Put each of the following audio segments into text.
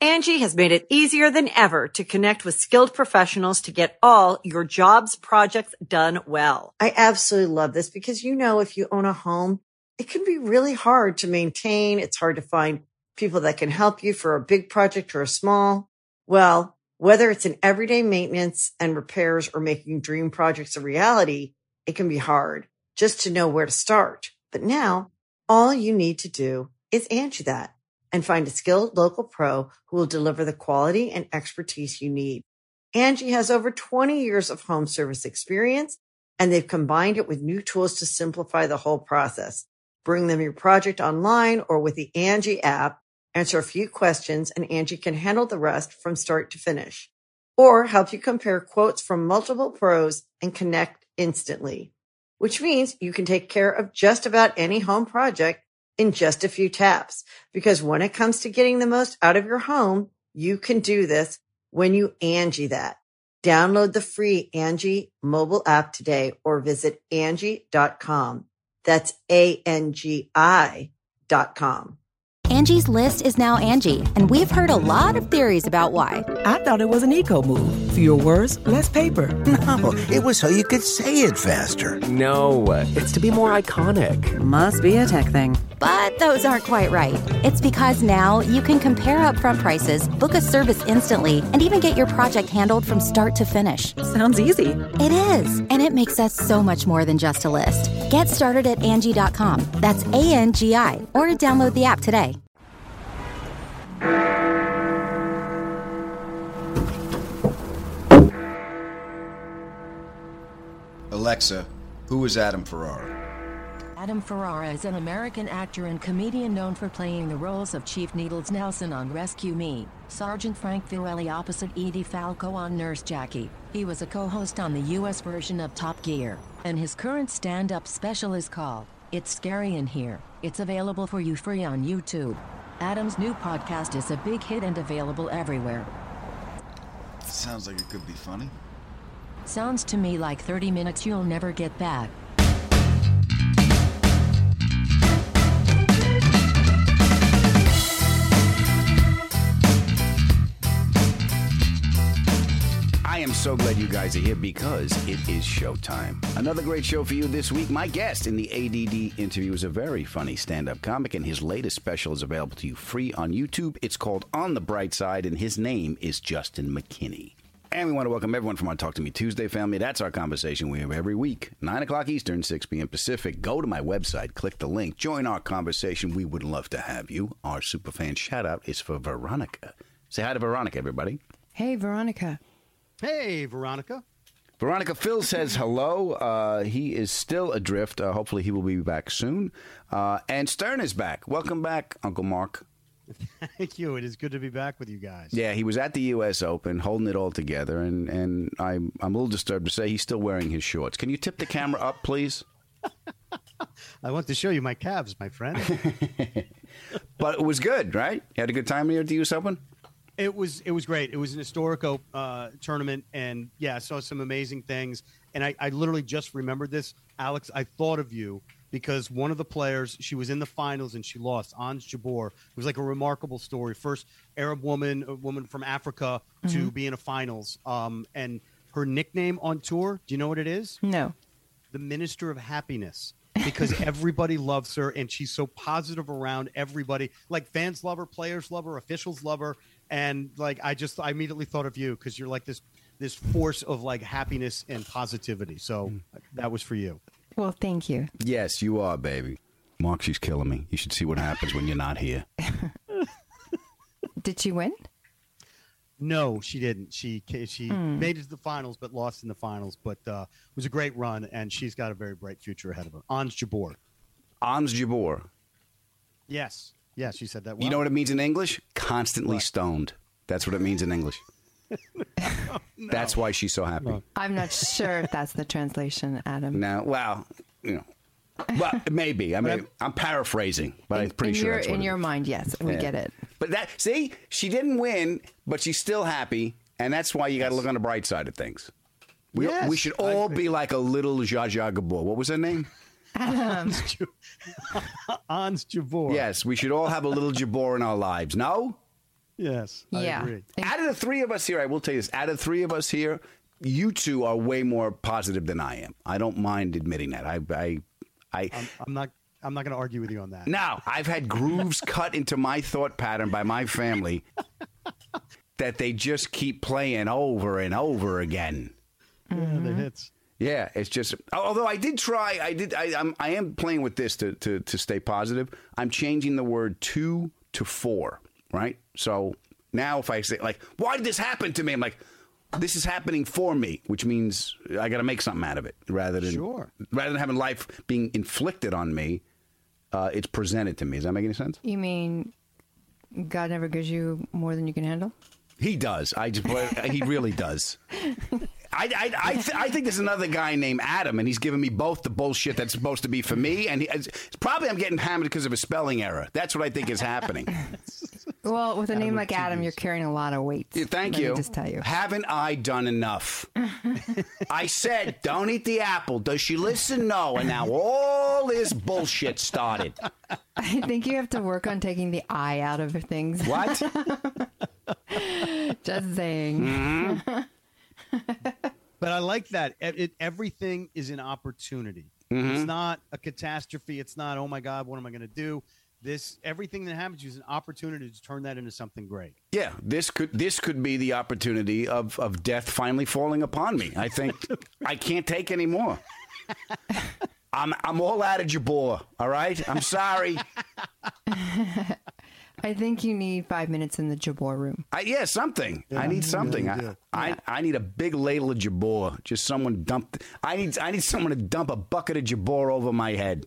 Angie has made it easier than ever to connect with skilled professionals to get all your jobs projects done well. I absolutely love this because, if you own a home, it can be really hard to maintain. It's hard to find people that can help you for a big project or a small. Well, whether it's in everyday maintenance and repairs or making dream projects a reality, it can be hard just to know where to start. But now all you need to do is Angie that and find a skilled local pro who will deliver the quality and expertise you need. Angie has over 20 years of home service experience, and they've combined it with new tools to simplify the whole process. Bring them your project online or with the Angie app, answer a few questions, and Angie can handle the rest from start to finish. Or help you compare quotes from multiple pros and connect instantly, which means you can take care of just about any home project in just a few taps. Because when it comes to getting the most out of your home, you can do this when you Angie that. Download the free Angie mobile app today or visit Angie.com. That's ANGI.com. Angie's List is now Angie, and we've heard a lot of theories about why. I thought it was an eco move. Fewer words, less paper. No, it was so you could say it faster. No, it's to be more iconic. Must be a tech thing. But those aren't quite right. It's because now you can compare upfront prices, book a service instantly, and even get your project handled from start to finish. Sounds easy. It is, and it makes us so much more than just a list. Get started at Angie.com. That's ANGI, or download the app today. Alexa, who is Adam Ferrara? Adam Ferrara is an American actor and comedian known for playing the roles of Chief Needles Nelson on Rescue Me, Sergeant Frank Fiorelli opposite Edie Falco on Nurse Jackie. He was a co-host on the U.S. version of Top Gear, and his current stand-up special is called It's Scary in Here. It's available for you free on YouTube. Adam's new podcast is a big hit and available everywhere. Sounds like it could be funny. Sounds to me like 30 minutes you'll never get back. I am so glad you guys are here because it is showtime. Another great show for you this week. My guest in the ADD interview is a very funny stand-up comic, and his latest special is available to you free on YouTube. It's called On the Bright Side, and his name is Justin McKinney. And we want to welcome everyone from our Talk to Me Tuesday family. That's our conversation we have every week, 9 o'clock Eastern, 6 p.m. Pacific. Go to my website, click the link, join our conversation. We would love to have you. Our superfan shout-out is for Veronica. Say hi to Veronica, everybody. Hey, Veronica. Hey, Veronica. Veronica, Phil says hello. He is still adrift. Hopefully he will be back soon. And Stern is back. Welcome back, Uncle Mark. Thank you. It is good to be back with you guys. Yeah, he was at the U.S. Open, holding it all together, and I'm a little disturbed to say he's still wearing his shorts. Can you tip the camera up, please? I want to show you my calves, my friend. But it was good, right? You had a good time here at the U.S. Open? It was great. It was an historic tournament, and yeah, I saw some amazing things. And I literally just remembered this. Alex, I thought of you because one of the players, she was in the finals and she lost, Ons Jabeur. It was like a remarkable story. First Arab woman, a woman from Africa, to be in a finals. And her nickname on tour, do you know what it is? No. The Minister of Happiness. Because everybody loves her, and she's so positive around everybody. Like, fans love her, players love her, officials love her. And, like, I immediately thought of you because you're like this force of, like, happiness and positivity. So that was for you. Well, thank you. Yes, you are, baby. Mark, she's killing me. You should see what happens when you're not here. Did she win? No, she didn't. She made it to the finals, but lost in the finals. But it was a great run, and she's got a very bright future ahead of her. Ons Jabeur. Ons Jabeur. Yes. Yes, you said that well. You know what it means in English? Constantly What? stoned. That's what it means in English. No. That's why she's so happy. No. I'm not sure if that's the translation, Adam. Now, well, you know. Well, maybe. I mean, I'm paraphrasing, but I'm pretty sure that's what in it your is. mind, yes, we get it. But see, she didn't win, but she's still happy, and that's why you got to look on the bright side of things. We should all be like a little Zsa Zsa Gabor. What was her name? Ons Jabeur. Yes, we should all have a little Jabor in our lives. No? Yes, I agree. Out of the three of us here, I will tell you this. Out of the three of us here, you two are way more positive than I am. I don't mind admitting that. I'm not going to argue with you on that. Now, I've had grooves cut into my thought pattern by my family that they just keep playing over and over again. Yeah, the hits. Yeah, it's just. Although I did try, I am playing with this to stay positive. I'm changing the word 2 to 4. Right. So now, if I say like, "Why did this happen to me?" I'm like, "This is happening for me," which means I got to make something out of it rather than having life being inflicted on me. It's presented to me. Does that make any sense? You mean God never gives you more than you can handle? He does. He really does. I think there's another guy named Adam, and he's giving me both the bullshit that's supposed to be for me, and probably I'm getting hammered because of a spelling error. That's what I think is happening. Well, with a name like Adam, you're carrying a lot of weight. Yeah, thank you. Let me just tell you. Haven't I done enough? I said, don't eat the apple. Does she listen? No. And now all this bullshit started. I think you have to work on taking the I out of things. What? Just saying. Mm-hmm. But I like that. Everything is an opportunity. Mm-hmm. It's not a catastrophe. It's not, oh my God, what am I going to do? Everything that happens is an opportunity to turn that into something great. Yeah, this could be the opportunity of death finally falling upon me. I think I can't take any more. I'm all out of Jabor. All right, I'm sorry. I think you need 5 minutes in the Jabor room. Something. Yeah, I need something. really I need a big ladle of Jabor. Just someone dumped. I need someone to dump a bucket of Jabor over my head.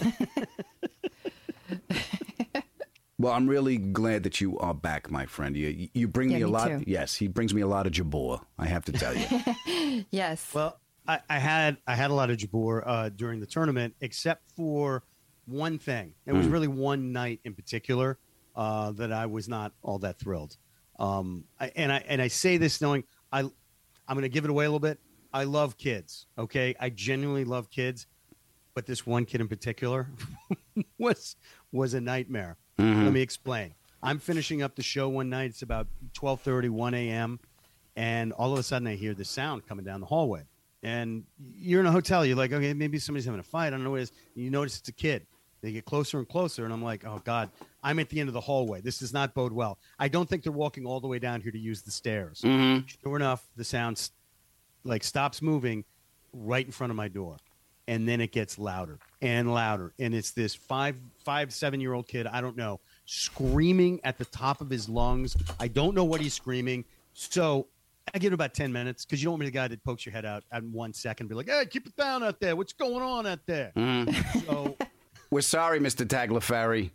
Well, I'm really glad that you are back, my friend. You bring me a lot. Too. Yes, he brings me a lot of Jabor. I have to tell you. Yes. Well, I had a lot of Jabor during the tournament, except for one thing. It was really one night in particular that I was not all that thrilled. I say this knowing I'm going to give it away a little bit. I love kids. Okay, I genuinely love kids, but this one kid in particular was a nightmare. Mm-hmm. Let me explain. I'm finishing up the show one night. It's about 12:30, 1 a.m. And all of a sudden I hear this sound coming down the hallway. And you're in a hotel. You're like, okay, maybe somebody's having a fight. I don't know what it is. You notice it's a kid. They get closer and closer. And I'm like, oh, God, I'm at the end of the hallway. This does not bode well. I don't think they're walking all the way down here to use the stairs. Mm-hmm. Sure enough, the sound stops moving right in front of my door. And then it gets louder and louder. And it's this 7-year-old kid, I don't know, screaming at the top of his lungs. I don't know what he's screaming. So I give it about 10 minutes because you don't want me the guy that pokes your head out in 1 second. Be like, hey, keep it down out there. What's going on out there? Mm. So we're sorry, Mr. Tagliaferri.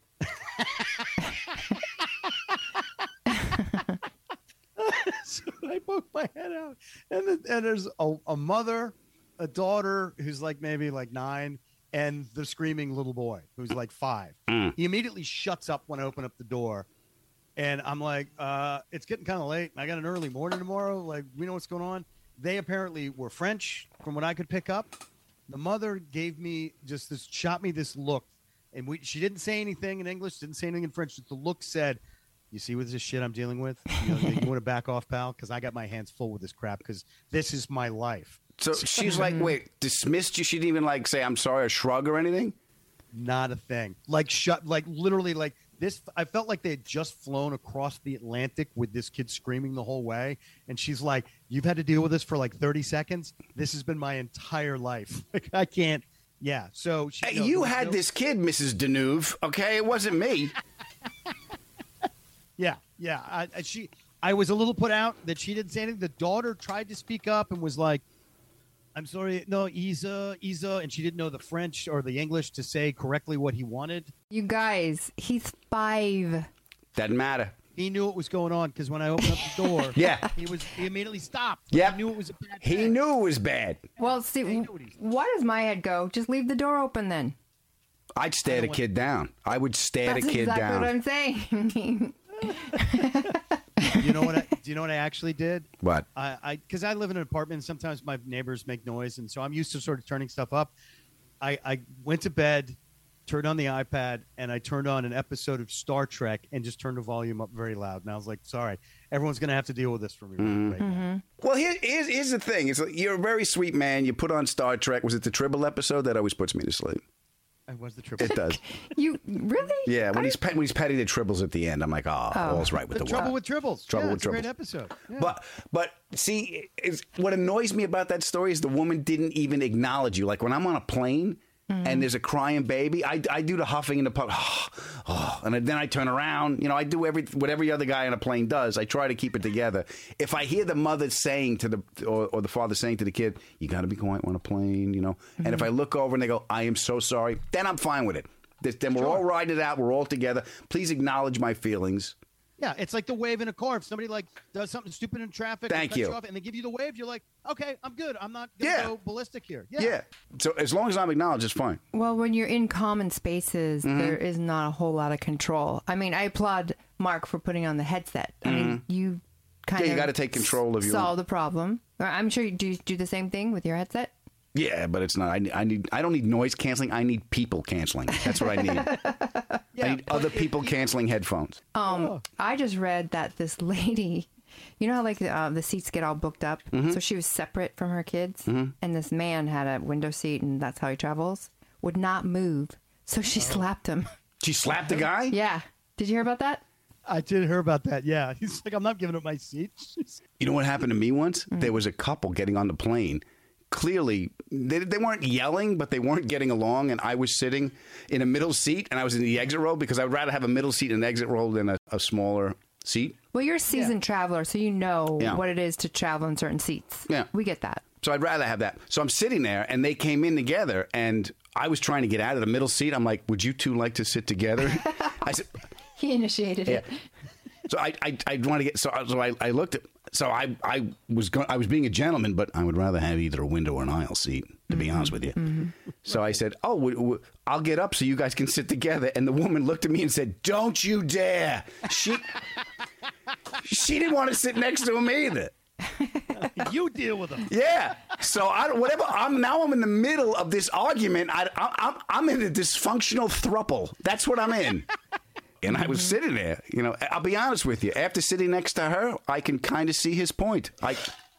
So I poke my head out. And there's a mother, a daughter who's maybe 9, and the screaming little boy who's 5. He immediately shuts up when I open up the door. And I'm like, it's getting kind of late. I got an early morning tomorrow. We know what's going on. They apparently were French from what I could pick up. The mother gave me shot me this look. And she didn't say anything in English, didn't say anything in French. Just the look said, you see what this shit I'm dealing with? You want to back off, pal? Because I got my hands full with this crap because this is my life. So she's wait, dismissed you? She didn't even say, I'm sorry, or shrug or anything? Not a thing. Literally this. I felt like they had just flown across the Atlantic with this kid screaming the whole way. And she's like, you've had to deal with this for 30 seconds. This has been my entire life. I can't. Yeah. So you had this kid, Mrs. Deneuve. Okay. It wasn't me. Yeah. I was a little put out that she didn't say anything. The daughter tried to speak up and was like, I'm sorry, no, Isa, and she didn't know the French or the English to say correctly what he wanted. You guys, he's 5. Doesn't matter. He knew what was going on because when I opened up the door, yeah, he immediately stopped. Yeah, he knew it was a bad thing. He knew it was bad. Well, see, why does my head go? Just leave the door open then. I'd stare the kid down. I would stare the kid down. That's exactly what I'm saying. Do you know what I actually did? What? Because I live in an apartment and sometimes my neighbors make noise, and so I'm used to sort of turning stuff up. I went to bed, turned on the iPad, and I turned on an episode of Star Trek and just turned the volume up very loud. And I was like, sorry, everyone's going to have to deal with this for me right now. Well, here's the thing. It's like, you're a very sweet man. You put on Star Trek. Was it the Tribble episode? That always puts me to sleep. It was the Tribble. It does. You really? Yeah, when he's petting the Tribbles at the end, I'm like, all's right with the Trouble world. with Tribbles. Trouble with it's a Tribbles. great episode. Yeah. But see, what annoys me about that story is the woman didn't even acknowledge you. Like when I'm on a plane and there's a crying baby, I do the huffing and the puff, and then I turn around. You know, I do what every other guy on a plane does. I try to keep it together. If I hear the mother saying to or the father saying to the kid, "You got to be quiet on a plane," you know, and if I look over and they go, "I am so sorry," then I'm fine with it. Then we're all riding it out. We're all together. Please acknowledge my feelings. Yeah, it's like the wave in a car. If somebody like does something stupid in traffic, Thank you. off and they give you the wave, you're like, okay, I'm good. I'm not going to go ballistic here. Yeah. So as long as I'm acknowledged, it's fine. Well, when you're in common spaces, there is not a whole lot of control. I mean, I applaud Mark for putting on the headset. I mean, you kind of you got to take control of your solve the problem. I'm sure you do the same thing with your headset. Yeah, but it's not. I don't need noise canceling. I need people canceling. That's what I need. I need other people canceling headphones. I just read that this lady, you know how like the seats get all booked up, so she was separate from her kids, and this man had a window seat, and that's how he travels. Would not move, so she slapped him. She slapped the guy? Yeah. Did you hear about that? I did hear about that. Yeah, he's like, I'm not giving up my seat. You know what happened to me once? There was a couple getting on the plane. Clearly, they weren't yelling, but they weren't getting along, and I was sitting in a middle seat, and I was in the exit row because I would rather have a middle seat and an exit row than a smaller seat. Well, you're a seasoned traveler, so you know what it is to travel in certain seats. Yeah. We get that. So I'd rather have that. So I'm sitting there, and they came in together, and I was trying to get out of the middle seat. I'm like, would you two like to sit together? I said, he initiated it. So I want to get. So I looked at. So I was being a gentleman, but I would rather have either a window or an aisle seat, to be honest with you. So I said, "Oh, I'll get up so you guys can sit together." And the woman looked at me and said, "Don't you dare!" She didn't want to sit next to him either. You deal with him. Yeah. So whatever. I'm in the middle of this argument. I'm in a dysfunctional throuple. That's what I'm in. And I was sitting there, you know, I'll be honest with you. After sitting next to her, I can kind of see his point. I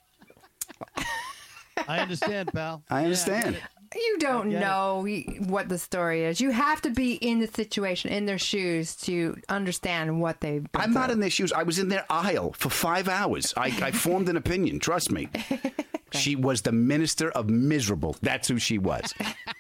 understand, pal. I understand. You don't know what the story is. You have to be in the situation, in their shoes, to understand what they've been I'm not through. in their shoes. I was in their aisle for 5 hours. I formed an opinion. Trust me. She was the minister of miserable. That's who she was.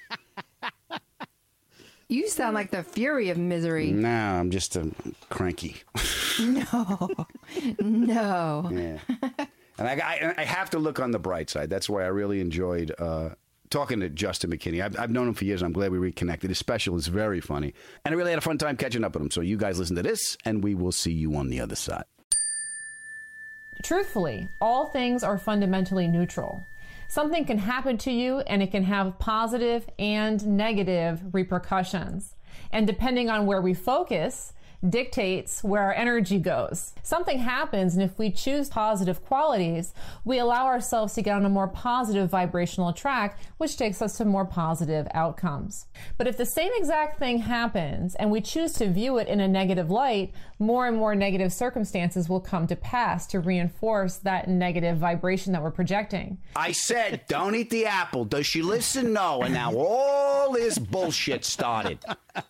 You sound like the fury of misery. No, I'm just cranky. No. Yeah. And I have to look on the bright side. That's why I really enjoyed talking to Justin McKinney. I've known him for years. I'm glad we reconnected. His special is very funny. And I really had a fun time catching up with him. So you guys listen to this, and we will see you on the other side. Truthfully, all things are fundamentally neutral. Something can happen to you and it can have positive and negative repercussions. And depending on where we focus, dictates where our energy goes. Something happens, and if we choose positive qualities, we allow ourselves to get on a more positive vibrational track, which takes us to more positive outcomes. But if the same exact thing happens and we choose to view it in a negative light, more and more negative circumstances will come to pass to reinforce that negative vibration that we're projecting. I said, don't eat the apple. Does she listen? No. And now all this bullshit started.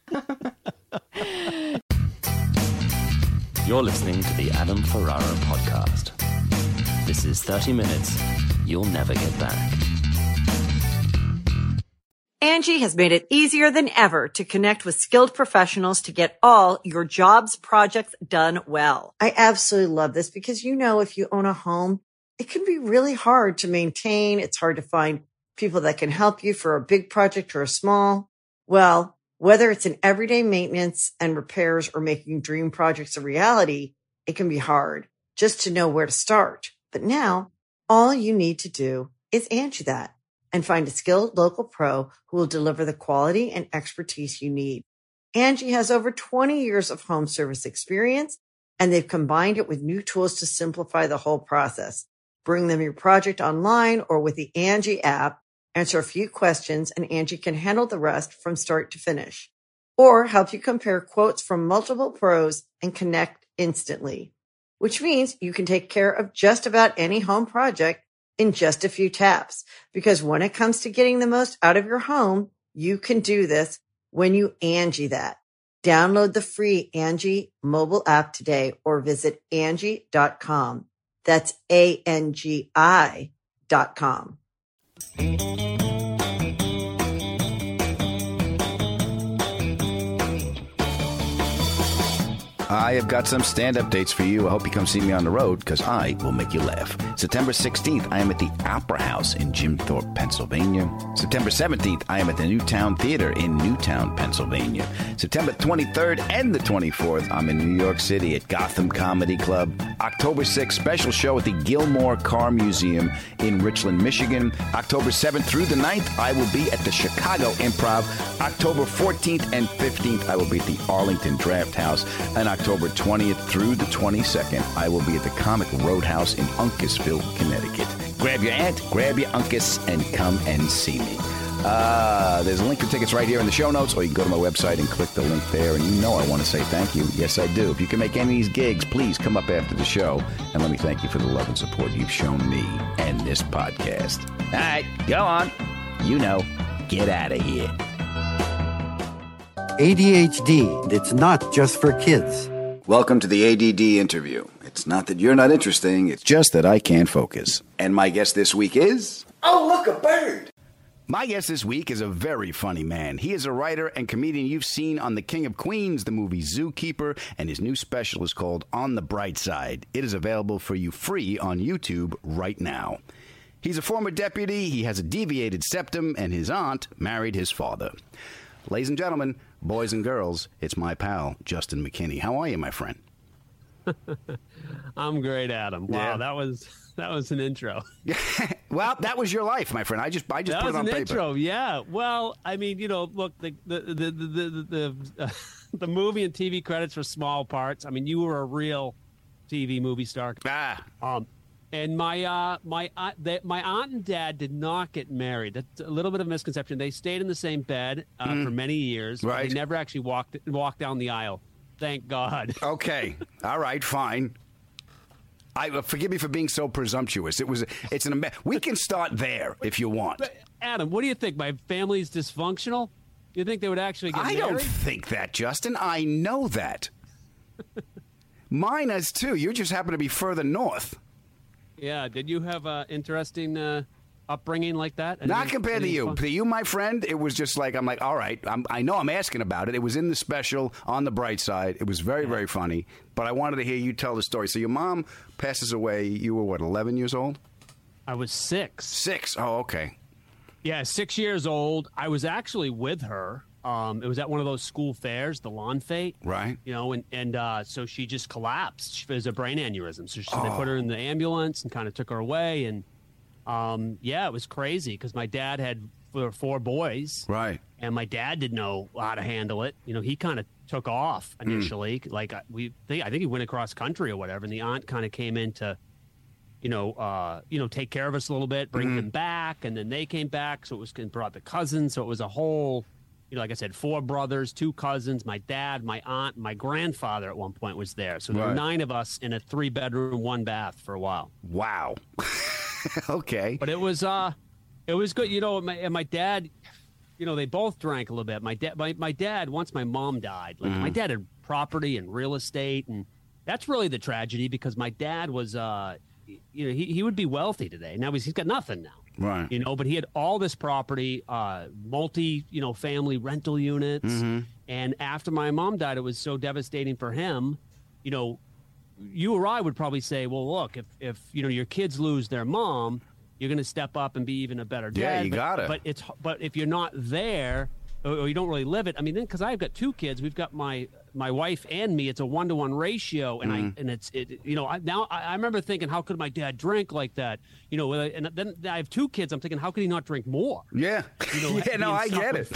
You're listening to the Adam Ferrara podcast. This is 30 minutes you'll never get back. Angie has made it easier than ever to connect with skilled professionals to get all your jobs projects done well. I absolutely love this because, you know, if you own a home, it can be really hard to maintain. It's hard to find people that can help you for a big project or a small. Well, whether it's in everyday maintenance and repairs or making dream projects a reality, it can be hard just to know where to start. But now, all you need to do is Angie that and find a skilled local pro who will deliver the quality and expertise you need. Angie has over 20 years of home service experience, and they've combined it with new tools to simplify the whole process. Bring them your project online or with the Angie app. Answer a few questions, and Angie can handle the rest from start to finish. or help you compare quotes from multiple pros and connect instantly. Which means you can take care of just about any home project in just a few taps. Because when it comes to getting the most out of your home, you can do this when you Angie that. Download the free Angie mobile app today or visit Angie.com. That's ANGI.com. I have got some stand-up dates for you. I hope you come see me on the road, because I will make you laugh. September 16th, I am at the Opera House in Jim Thorpe, Pennsylvania. September 17th, I am at the Newtown Theater in Newtown, Pennsylvania. September 23rd and the 24th, I'm in New York City at Gotham Comedy Club. October 6th, special show at the Gilmore Car Museum in Richland, Michigan. October 7th through the 9th, I will be at the Chicago Improv. October 14th and 15th, I will be at the Arlington Draft House. And October 20th through the 22nd, I will be at the Comic Roadhouse in Uncasville, Connecticut. Grab your aunt, grab your uncas, and come and see me. There's a link for tickets right here in the show notes, or you can go to my website and click the link there. And you know I want to say thank you. Yes, I do. If you can make any of these gigs, please come up after the show and let me thank you for the love and support you've shown me and this podcast. All right, go on. You know, get out of here. ADHD, it's not just for kids. Welcome to the ADD interview. It's not that you're not interesting, it's just that I can't focus. And my guest this week is... Oh, look, a bird! My guest this week is a very funny man. He is a writer and comedian you've seen on The King of Queens, the movie Zookeeper, and his new special is called On the Bright Side. It is available for you free on YouTube right now. He's a former deputy, he has a deviated septum, and his aunt married his father. Ladies and gentlemen, boys and girls, it's my pal, Justin McKinney. How are you, my friend? I'm great, Adam. Wow, Yeah. that was an intro. Well, that was your life, my friend. I just put it on paper. That was an intro, yeah. Well, I mean, look, the movie and TV credits were small parts. I mean, you were a real TV movie star. And my aunt and dad did not get married. That's a little bit of a misconception. They stayed in the same bed for many years. Right. They never actually walked down the aisle. Thank God. Okay. All right. Fine. Forgive me for being so presumptuous. We can start there if you want. But Adam, what do you think? My family's dysfunctional? You think they would actually get married? I don't think that, Justin. I know that. Mine is too. You just happen to be further north. Yeah. Did you have an interesting upbringing like that? Not compared to you. To you, my friend, it was just like, I'm like, all right, I know I'm asking about it. It was in the special On the Bright Side. It was very, very funny. But I wanted to hear you tell the story. So your mom passes away. You were, 11 years old? I was 6. 6. Oh, okay. Yeah, 6 years old. I was actually with her. It was at one of those school fairs, the lawn fete. Right. And so she just collapsed. She has a brain aneurysm. So they put her in the ambulance and kind of took her away. And it was crazy because my dad had 4 boys. Right. And my dad didn't know how to handle it. He kind of took off initially. Like I think he went across country or whatever. And the aunt kind of came in to, take care of us a little bit, bring them back. And then they came back. So it was brought the cousins. So it was a whole, like I said, 4 brothers, 2 cousins, my dad, my aunt, my grandfather at one point was there. So there were 9 of us in a 3-bedroom, 1 bath for a while. Wow. Okay. But it was good. My dad, they both drank a little bit. My dad, once my mom died, my dad had property and real estate, and that's really the tragedy because my dad was, he would be wealthy today. Now he's got nothing now. Right. But he had all this property, family rental units. And after my mom died, it was so devastating for him. You or I would probably say, well, look, if your kids lose their mom, you're going to step up and be even a better dad. Yeah, you got it. But if you're not there or you don't really live it, I mean, then because I've got 2 kids, we've got my wife and me. It's a 1-to-1 ratio, and I remember thinking, how could my dad drink like that? And then I have 2 kids. I'm thinking, how could he not drink more? Yeah. I get it.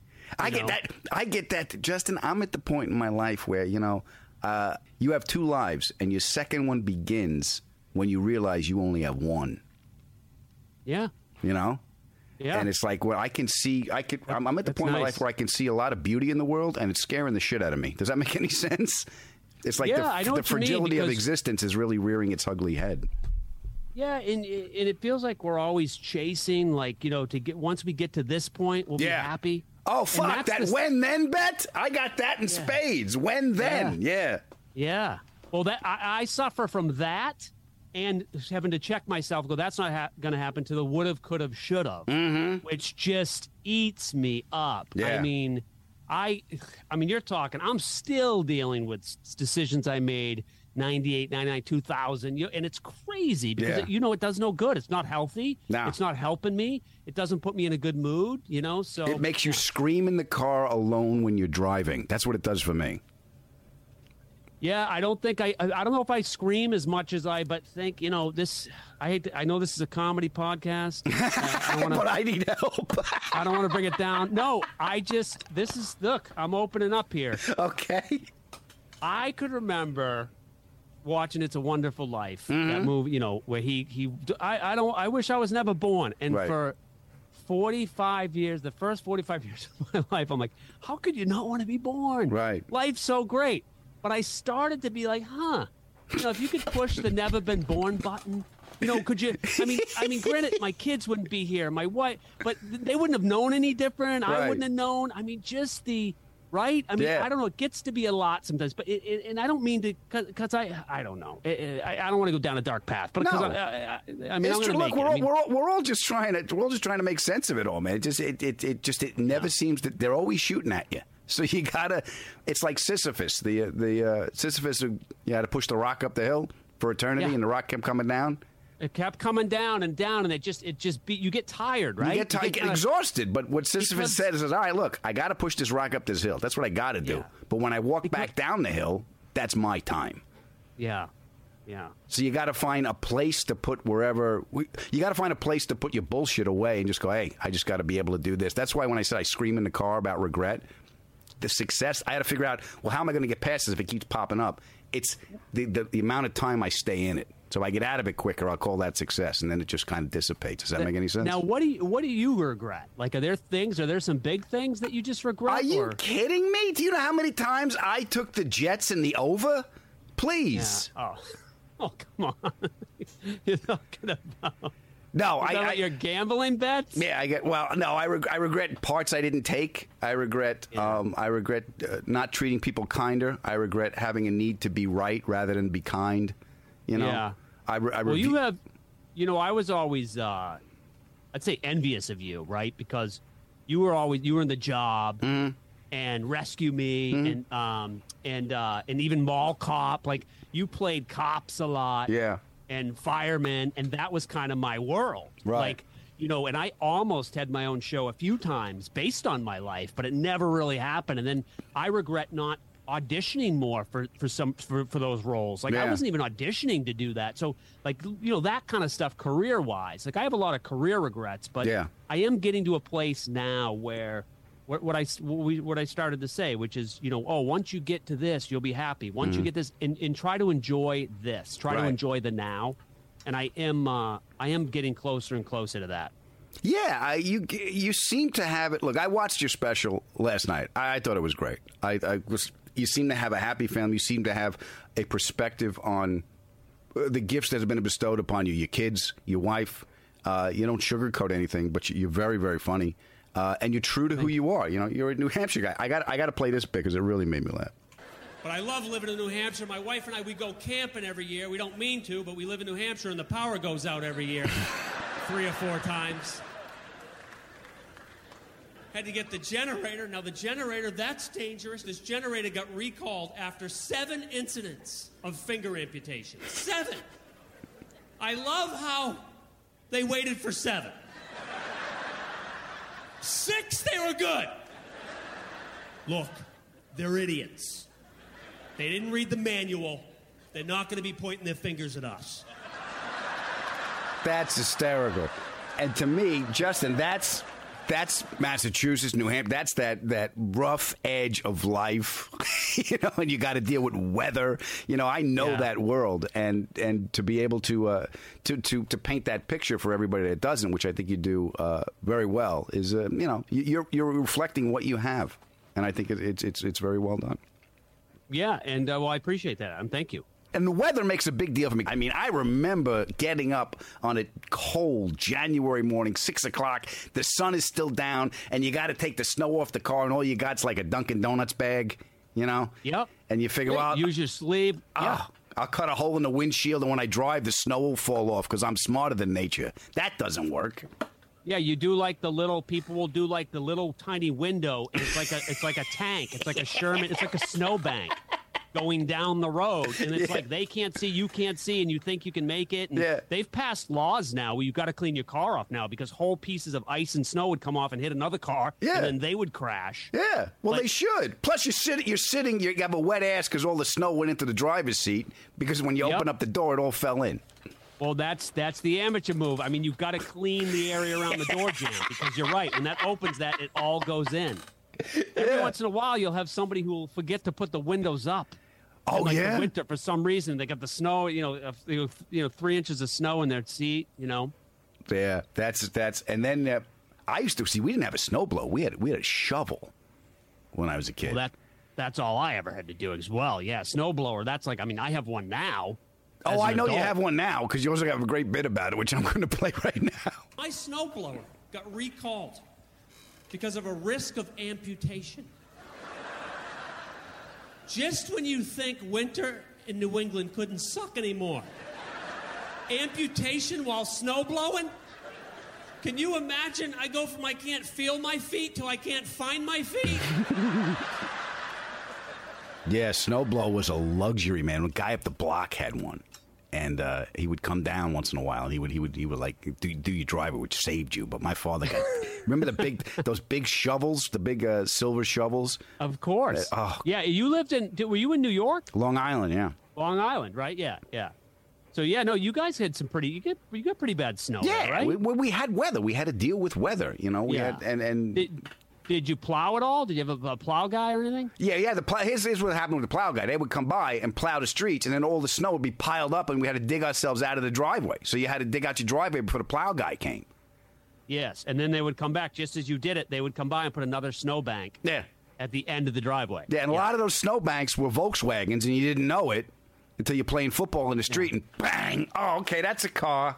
I get that, Justin. I'm at the point in my life where you have 2 lives, and your second one begins when you realize you only have one. Yeah. Yeah. And it's like, well, I'm at the point in my life where I can see a lot of beauty in the world, and it's scaring the shit out of me. Does that make any sense? It's like the fragility of existence is really rearing its ugly head. Yeah, and it feels like we're always chasing, like, once we get to this point, we'll be happy. Oh, fuck, that when-then bet? I got that in spades. When-then, yeah. Well, I suffer from that and having to check myself, go, that's not going to happen, to the would've, could've, should've, which just eats me up. Yeah. I mean, you're talking, I'm still dealing with decisions I made 98, 99, 2000, and it's crazy because it does no good. It's not healthy. No. It's not helping me. It doesn't put me in a good mood, so it makes you scream in the car alone when you're driving. That's what it does for me. Yeah, I don't think I don't know if I scream as much as but think, this, I know this is a comedy podcast. But I need help. I don't want to bring it down. No, look, I'm opening up here. Okay. I could remember watching It's a Wonderful Life, that movie, where I wish I was never born. And for 45 years, the first 45 years of my life, I'm like, how could you not want to be born? Right. Life's so great. But I started to be like, if you could push the never been born button, could you, I mean, granted, my kids wouldn't be here, my wife, but they wouldn't have known any different. I wouldn't have known. I mean, just right? I mean, I don't know. It gets to be a lot sometimes, but and I don't mean to, because I don't know. I don't want to go down a dark path, but because it's true. Look, we're all just trying to make sense of it all, man. It never seems that they're always shooting at you. So you gotta. It's like Sisyphus. The Sisyphus who had to push the rock up the hill for eternity, and the rock kept coming down. It kept coming down, and it just you get tired, right? You get exhausted. But what Sisyphus said is, all right, look, I got to push this rock up this hill. That's what I got to do. But when I walk back down the hill, that's my time. Yeah. Yeah. So you got to find a place to put you got to find a place to put your bullshit away and just go, hey, I just got to be able to do this. That's why when I said I scream in the car about regret, the success, I had to figure out, well, how am I going to get past this if it keeps popping up? It's the amount of time I stay in it. So if I get out of it quicker, I'll call that success, and then it just kind of dissipates. Does that make any sense? Now, what do you regret? Like, are there some big things that you just regret? Are you kidding me? Do you know how many times I took the Jets in the over? Please. Yeah. Oh, come on. You're talking about... No, your gambling bets. Yeah, I regret parts I didn't take. I regret not treating people kinder. I regret having a need to be right rather than be kind. Yeah. Well, you have. I was always, I'd say, envious of you, right? Because you were in the job and Rescue Me and even Mall Cop. Like, you played cops a lot. Yeah. And firemen, and that was kind of my world. Right. Like, and I almost had my own show a few times based on my life, but it never really happened. And then I regret not auditioning more for those roles. Like, I wasn't even auditioning to do that. So, like, that kind of stuff career-wise. Like, I have a lot of career regrets, but I am getting to a place now where what I started to say, which is, once you get to this, you'll be happy. Once you get this, and try to enjoy this. Try to enjoy the now. And I am getting closer and closer to that. Yeah, you seem to have it. Look, I watched your special last night. I thought it was great. You seem to have a happy family. You seem to have a perspective on the gifts that have been bestowed upon you, your kids, your wife. You don't sugarcoat anything, but you're very, very funny. And you're true to who you are. You're a New Hampshire guy. I got to play this bit because it really made me laugh. But I love living in New Hampshire. My wife and I, we go camping every year. We don't mean to, but we live in New Hampshire, and the power goes out every year 3 or 4 times. Had to get the generator. Now, the generator, that's dangerous. This generator got recalled after 7 incidents of finger amputation. 7! I love how they waited for 7. 6, they were good. Look, they're idiots. They didn't read the manual. They're not going to be pointing their fingers at us. That's hysterical. And to me, Justin, that's That's Massachusetts, New Hampshire. That's that rough edge of life, and you got to deal with weather. I know that world, and to be able to paint that picture for everybody that doesn't, which I think you do very well, is you're reflecting what you have, and I think it's very well done. Yeah, and I appreciate that. Thank you. And the weather makes a big deal for me. I mean, I remember getting up on a cold January morning, 6 o'clock. The sun is still down, and you got to take the snow off the car, and all you got's like a Dunkin' Donuts bag, Yep. And you figure, well, use your sleeve. Yeah. I'll cut a hole in the windshield, and when I drive, the snow will fall off because I'm smarter than nature. That doesn't work. Yeah, you do like people will do like the little tiny window, and it's like a tank. It's like a Sherman. It's like a snowbank going down the road, and it's like they can't see, you can't see, and you think you can make it. And they've passed laws now where you've got to clean your car off now because whole pieces of ice and snow would come off and hit another car, and then they would crash. Yeah, well, they should. Plus, you have a wet ass because all the snow went into the driver's seat because when you open up the door, it all fell in. Well, that's the amateur move. I mean, you've got to clean the area around the door jamb because you're right. When that opens, it all goes in. Every once in a while, you'll have somebody who will forget to put the windows up. Oh, in the winter, for some reason, they got the snow. 3 inches of snow in their seat. Yeah, that's. And then I used to see. We didn't have a snowblower. We had a shovel when I was a kid. Well, that's all I ever had to do as well. Yeah, snowblower. That's like. I mean, I have one now. Oh, I know you have one now because you also have a great bit about it, which I'm going to play right now. My snowblower got recalled because of a risk of amputation. Just when you think winter in New England couldn't suck anymore. Amputation while snow blowing? Can you imagine? I go from I can't feel my feet to I can't find my feet. Yeah, snowblower was a luxury, man. A guy up the block had one. And he would come down once in a while, and he would like do your driver, which saved you. But my father got remember those big shovels, the big silver shovels. Of course. Yeah, you lived were you in New York? Long Island, yeah. Long Island, right? Yeah. So no, you guys had some you got pretty bad snow. Yeah, right? we had weather. We had to deal with weather. We had and. Did you plow at all? Did you have a plow guy or anything? Yeah. Here's what happened with the plow guy. They would come by and plow the streets, and then all the snow would be piled up, and we had to dig ourselves out of the driveway. So you had to dig out your driveway before the plow guy came. Yes, and then they would come back just as you did it. They would come by and put another snowbank. Yeah. At the end of the driveway. Yeah, and a lot of those snowbanks were Volkswagens, and you didn't know it until you're playing football in the street, and bang! Oh, okay, that's a car.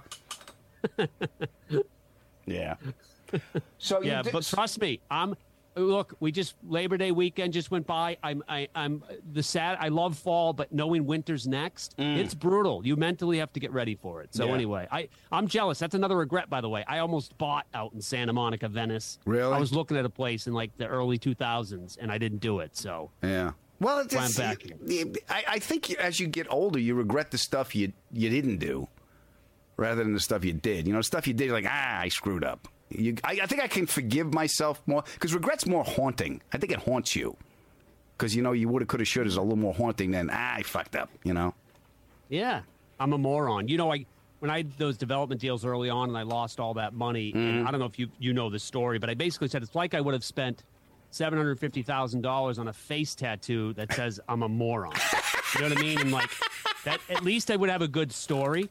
Yeah. So but trust me, Look, Labor Day weekend just went by. I love fall, but knowing winter's next, it's brutal. You mentally have to get ready for it. So anyway, I'm jealous. That's another regret, by the way. I almost bought out in Santa Monica, Venice. Really? I was looking at a place in like the early 2000s, and I didn't do it. So yeah. Well, I'm back. I think as you get older, you regret the stuff you didn't do rather than the stuff you did. Stuff you did, you're like, I screwed up. I think I can forgive myself more because regret's more haunting. I think it haunts you because you woulda, coulda, shoulda is a little more haunting than I fucked up. Yeah, I'm a moron. When I had those development deals early on and I lost all that money. And I don't know if you know this story, but I basically said it's like I would have spent $750,000 on a face tattoo that says I'm a moron. You know what I mean? And like that, at least I would have a good story.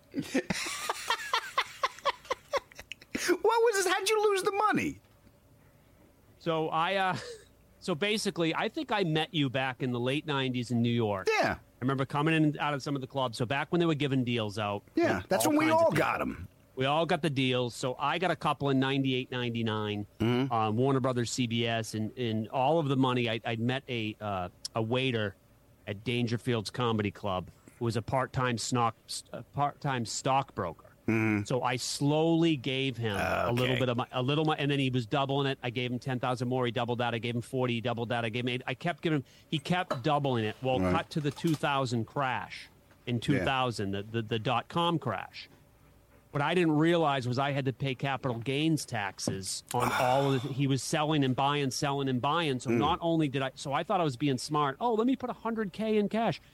What was this? How'd you lose the money? So basically, I think I met you back in the late 90s in New York. Yeah. I remember coming in and out of some of the clubs. So back when they were giving deals out. Yeah, that's when we all got them. We all got the deals. So I got a couple in 98, 99, Warner Brothers, CBS, and all of the money. I'd met a waiter at Dangerfield's Comedy Club who was a part-time stockbroker. So I slowly gave him a little bit of and then he was doubling it. I gave him 10,000 more. He doubled that. I gave him 40. He doubled that. I kept giving him. He kept doubling it. Well, cut to the 2000 crash in 2000, the .com crash. What I didn't realize was I had to pay capital gains taxes on all of he was selling and buying, selling and buying. So not only did I thought I was being smart. Oh, let me put $100K in cash.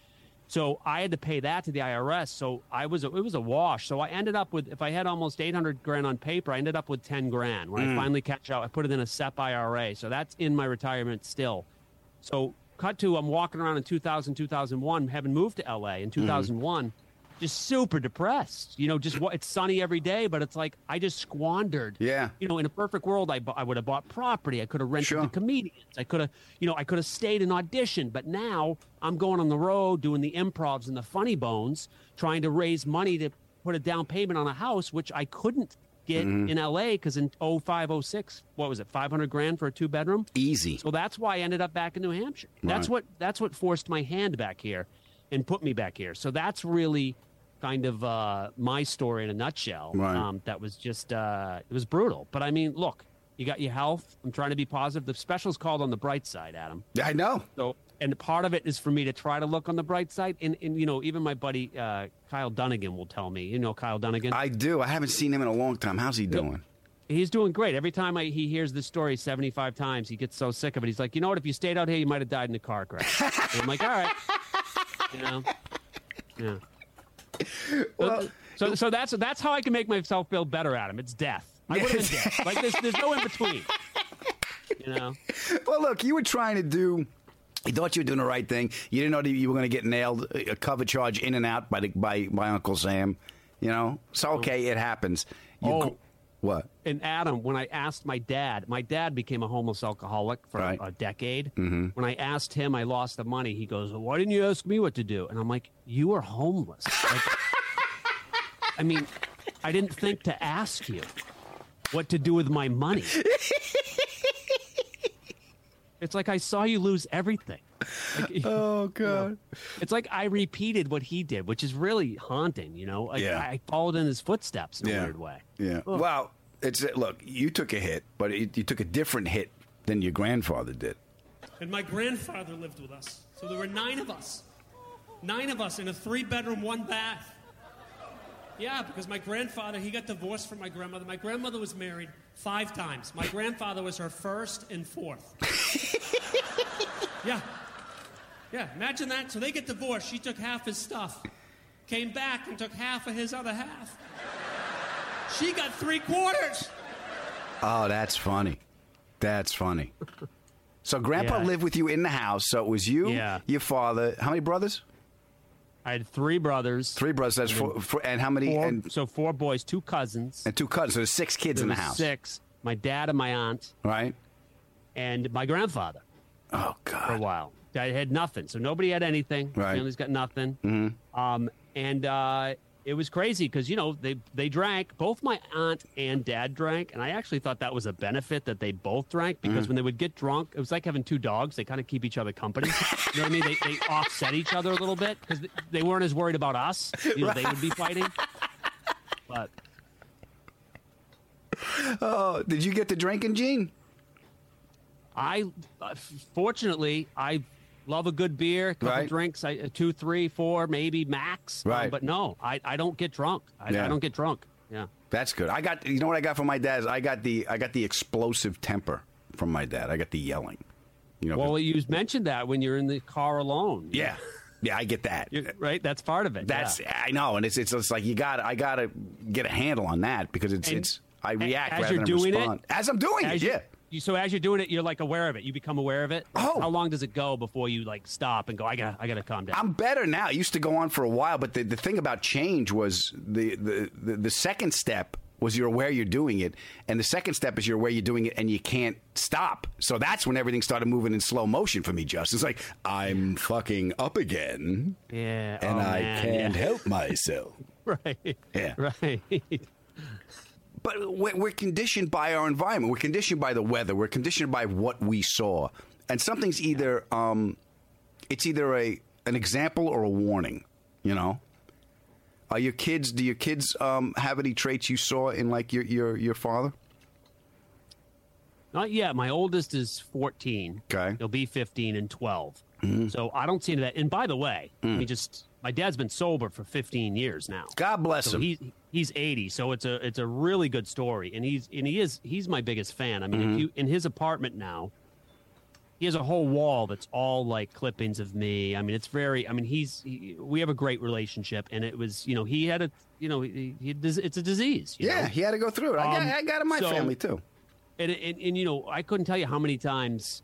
So I had to pay that to the IRS. So it was a wash. So I ended up with, if I had almost 800 grand on paper, I ended up with 10 grand. When I finally catch out, I put it in a SEP IRA. So that's in my retirement still. So cut to, I'm walking around in 2001, having moved to LA in 2001, just super depressed. Just it's sunny every day, but it's like I just squandered. Yeah. In a perfect world, I would have bought property. I could have rented to comedians. I could have, stayed and auditioned. But now I'm going on the road doing the improvs and the funny bones, trying to raise money to put a down payment on a house, which I couldn't get in LA because in 05, 06, what was it, 500 grand for a 2-bedroom? Easy. So that's why I ended up back in New Hampshire. That's what forced my hand back here and put me back here. So that's really kind of my story in a nutshell. That was just it was brutal. But I mean, look, you got your health. I'm trying to be positive. The special's called On the Bright Side, Adam. I know. So, and part of it is for me to try to look on the bright side. And even my buddy Kyle Dunnigan will tell me. You know Kyle Dunnigan? I do. I haven't seen him in a long time. How's he doing? He's doing great. Every time he hears this story 75 times, he gets so sick of it. He's like, you know what? If you stayed out here, you might have died in a car crash. And I'm like, all right. Yeah. Well, so that's how I can make myself feel better, Adam. It's death. I would have been dead. Like there's no in between. Well, look, you were trying to do. You thought you were doing the right thing. You didn't know that you were going to get nailed, a cover charge in and out by Uncle Sam. So okay, it happens. What? And Adam, when I asked my dad became a homeless alcoholic for a decade. When I asked him, I lost the money. He goes, well, why didn't you ask me what to do? And I'm like, you were homeless. I mean, I didn't think to ask you what to do with my money. It's like I saw you lose everything. Oh, God. It's like I repeated what he did, which is really haunting, I followed in his footsteps in a weird way. Yeah. Ugh. Well, look, you took a hit, but you took a different hit than your grandfather did. And my grandfather lived with us. So there were 9 of us. 9 of us in a 3-bedroom, 1-bath. Yeah, because my grandfather, he got divorced from my grandmother. My grandmother was married 5 times. My grandfather was her 1st and 4th. Yeah, imagine that. So they get divorced. She took half his stuff. Came back and took half of his other half. She got 3/4. Oh, that's funny. That's funny. So Grandpa lived with you in the house. So it was you, your father. How many brothers? I had 3 brothers. 3 brothers. That's 4. And how many? 4, so 4 boys, 2 cousins. And 2 cousins. So there's 6 kids in the house. 6. My dad and my aunt. Right. And my grandfather. Oh, God. For a while. I had nothing. So nobody had anything. Right. Family's got nothing. And it was crazy because, they drank. Both my aunt and dad drank. And I actually thought that was a benefit that they both drank because when they would get drunk, it was like having 2 dogs. They kind of keep each other company. You know what I mean? They offset each other a little bit because they weren't as worried about us. They would be fighting. But. Oh, did you get to drinking, Gene? Fortunately, I love a good beer, a couple drinks, 2, 3, 4, maybe max. Right. But no, I don't get drunk. I don't get drunk. Yeah. That's good. You know what I got from my dad? I got the explosive temper from my dad. I got the yelling. Well, you mentioned that when you're in the car alone. Yeah. Yeah, I get that. Right? That's part of it. I know, and it's like I gotta get a handle on that because I react rather than respond. As I'm doing it, So as you're doing it, you're like aware of it. You become aware of it. How long does it go before you stop and go? I gotta calm down. I'm better now. It used to go on for a while, but the thing about change was the second step was you're aware you're doing it, and the second step is you're aware you're doing it and you can't stop. So that's when everything started moving in slow motion for me. Justin, it's like I'm fucking up again, and I can't help myself. Right. Yeah. Right. But we're conditioned by our environment. We're conditioned by the weather. We're conditioned by what we saw. And something's either it's either an example or a warning, Do your kids have any traits you saw in like your father? Not yet. My oldest is 14. Okay. He'll be 15 and 12. So I don't see that. And by the way, my dad's been sober for 15 years now. God bless him. He's 80, so it's a really good story, and he's my biggest fan. I mean, if you in his apartment now, he has a whole wall that's all like clippings of me. I mean, it's very. I mean, we have a great relationship, and it was, he had a, it's a disease. You know? He had to go through it. I got it in my family too. And I couldn't tell you how many times,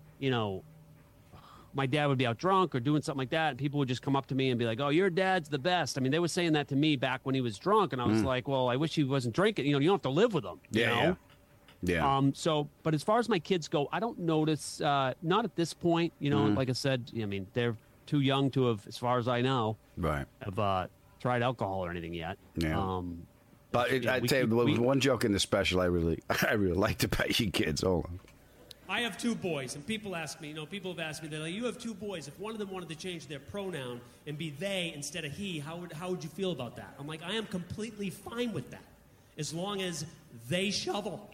my dad would be out drunk or doing something like that, and people would just come up to me and be like, "Oh, your dad's the best." I mean, they were saying that to me back when he was drunk, and I was like, "Well, I wish he wasn't drinking. You don't have to live with him." Yeah. But as far as my kids go, I don't notice. Not at this point. Like I said, I mean, they're too young to have, as far as I know, have tried alcohol or anything yet. Yeah. But I tell you, one joke in the special I really like to bet you kids. Hold on. I have 2 boys, and people ask me, people have asked me, they're like, you have 2 boys. If one of them wanted to change their pronoun and be they instead of he, how would you feel about that? I'm like, I am completely fine with that, as long as they shovel.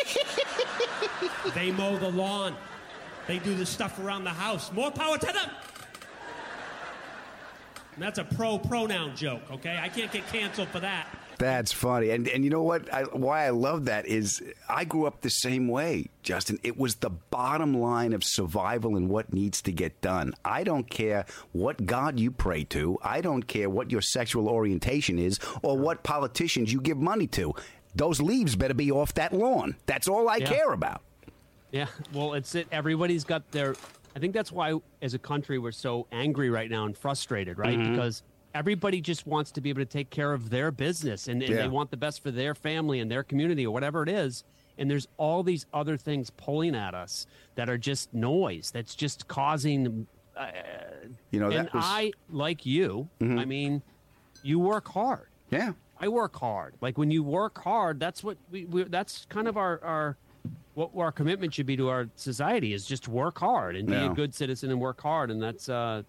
They mow the lawn. They do the stuff around the house. More power to them. And that's a pronoun joke, okay? I can't get canceled for that. That's funny. And you know what? Why I love that is I grew up the same way, Justin. It was the bottom line of survival and what needs to get done. I don't care what God you pray to. I don't care what your sexual orientation is or what politicians you give money to. Those leaves better be off that lawn. That's all I care about. Yeah. Well, everybody's got their... I think that's why, as a country, we're so angry right now and frustrated, right? Mm-hmm. Because everybody just wants to be able to take care of their business, and they want the best for their family and their community or whatever it is. And there's all these other things pulling at us that are just noise. That's just causing. I, like you, I mean, you work hard. Yeah, I work hard. Like when you work hard, that's what that's kind of our what our commitment should be to our society is just work hard and be a good citizen and work hard. And it's a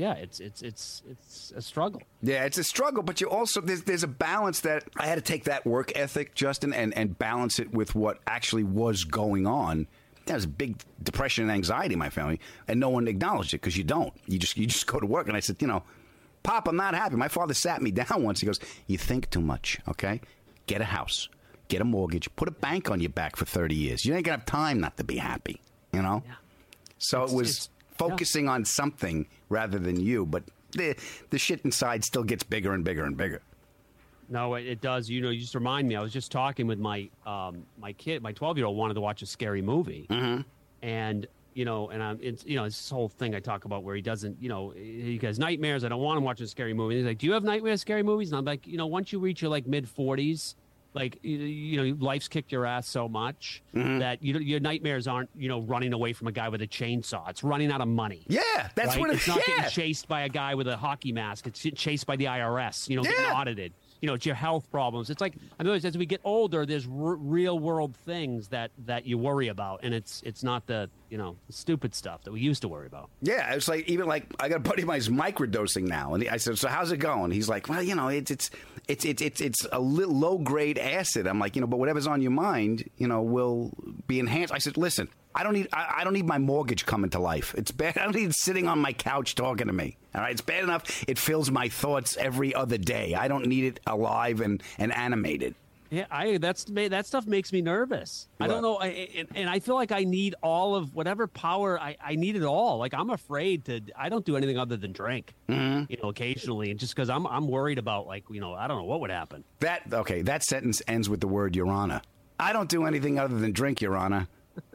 struggle. Yeah, it's a struggle, but you also, there's a balance that I had to take that work ethic, Justin, and balance it with what actually was going on. There was a big depression and anxiety in my family, and no one acknowledged it because you don't. You just go to work. And I said, Pop, I'm not happy. My father sat me down once. He goes, you think too much, okay? Get a house. Get a mortgage, put a bank on your back for 30 years. You ain't going to have time not to be happy, Yeah. So it was focusing on something rather than you, but the shit inside still gets bigger and bigger and bigger. No, it does. You just remind me. I was just talking with my kid. My 12-year-old wanted to watch a scary movie, and it's this whole thing I talk about where he doesn't, he has nightmares. I don't want him watching a scary movie. And he's like, "Do you have nightmares, scary movies?" And I'm like, once you reach your mid-40s. Like, life's kicked your ass so much that your nightmares aren't, running away from a guy with a chainsaw. It's running out of money. Yeah, that's what it's not getting chased by a guy with a hockey mask. It's chased by the IRS, getting audited. It's your health problems. It's like, I mean, as we get older, there's real world things that you worry about. And it's not the, the stupid stuff that we used to worry about. Yeah. It's like, even like, I got a buddy of mine who's microdosing now. And I said, so how's it going? He's like, well, it's a little low grade acid. I'm like, but whatever's on your mind, will be enhanced. I said, listen, I don't need my mortgage coming to life. It's bad. I don't need it sitting on my couch talking to me. All right, it's bad enough it fills my thoughts every other day. I don't need it alive and animated. Yeah, that stuff makes me nervous. What? I don't know, and I feel like I need all of whatever power. I need it all. Like I'm afraid to. I don't do anything other than drink. Occasionally, and just because I'm worried about I don't know what would happen. That sentence ends with the word "Your Honor." I don't do anything other than drink, Your Honor.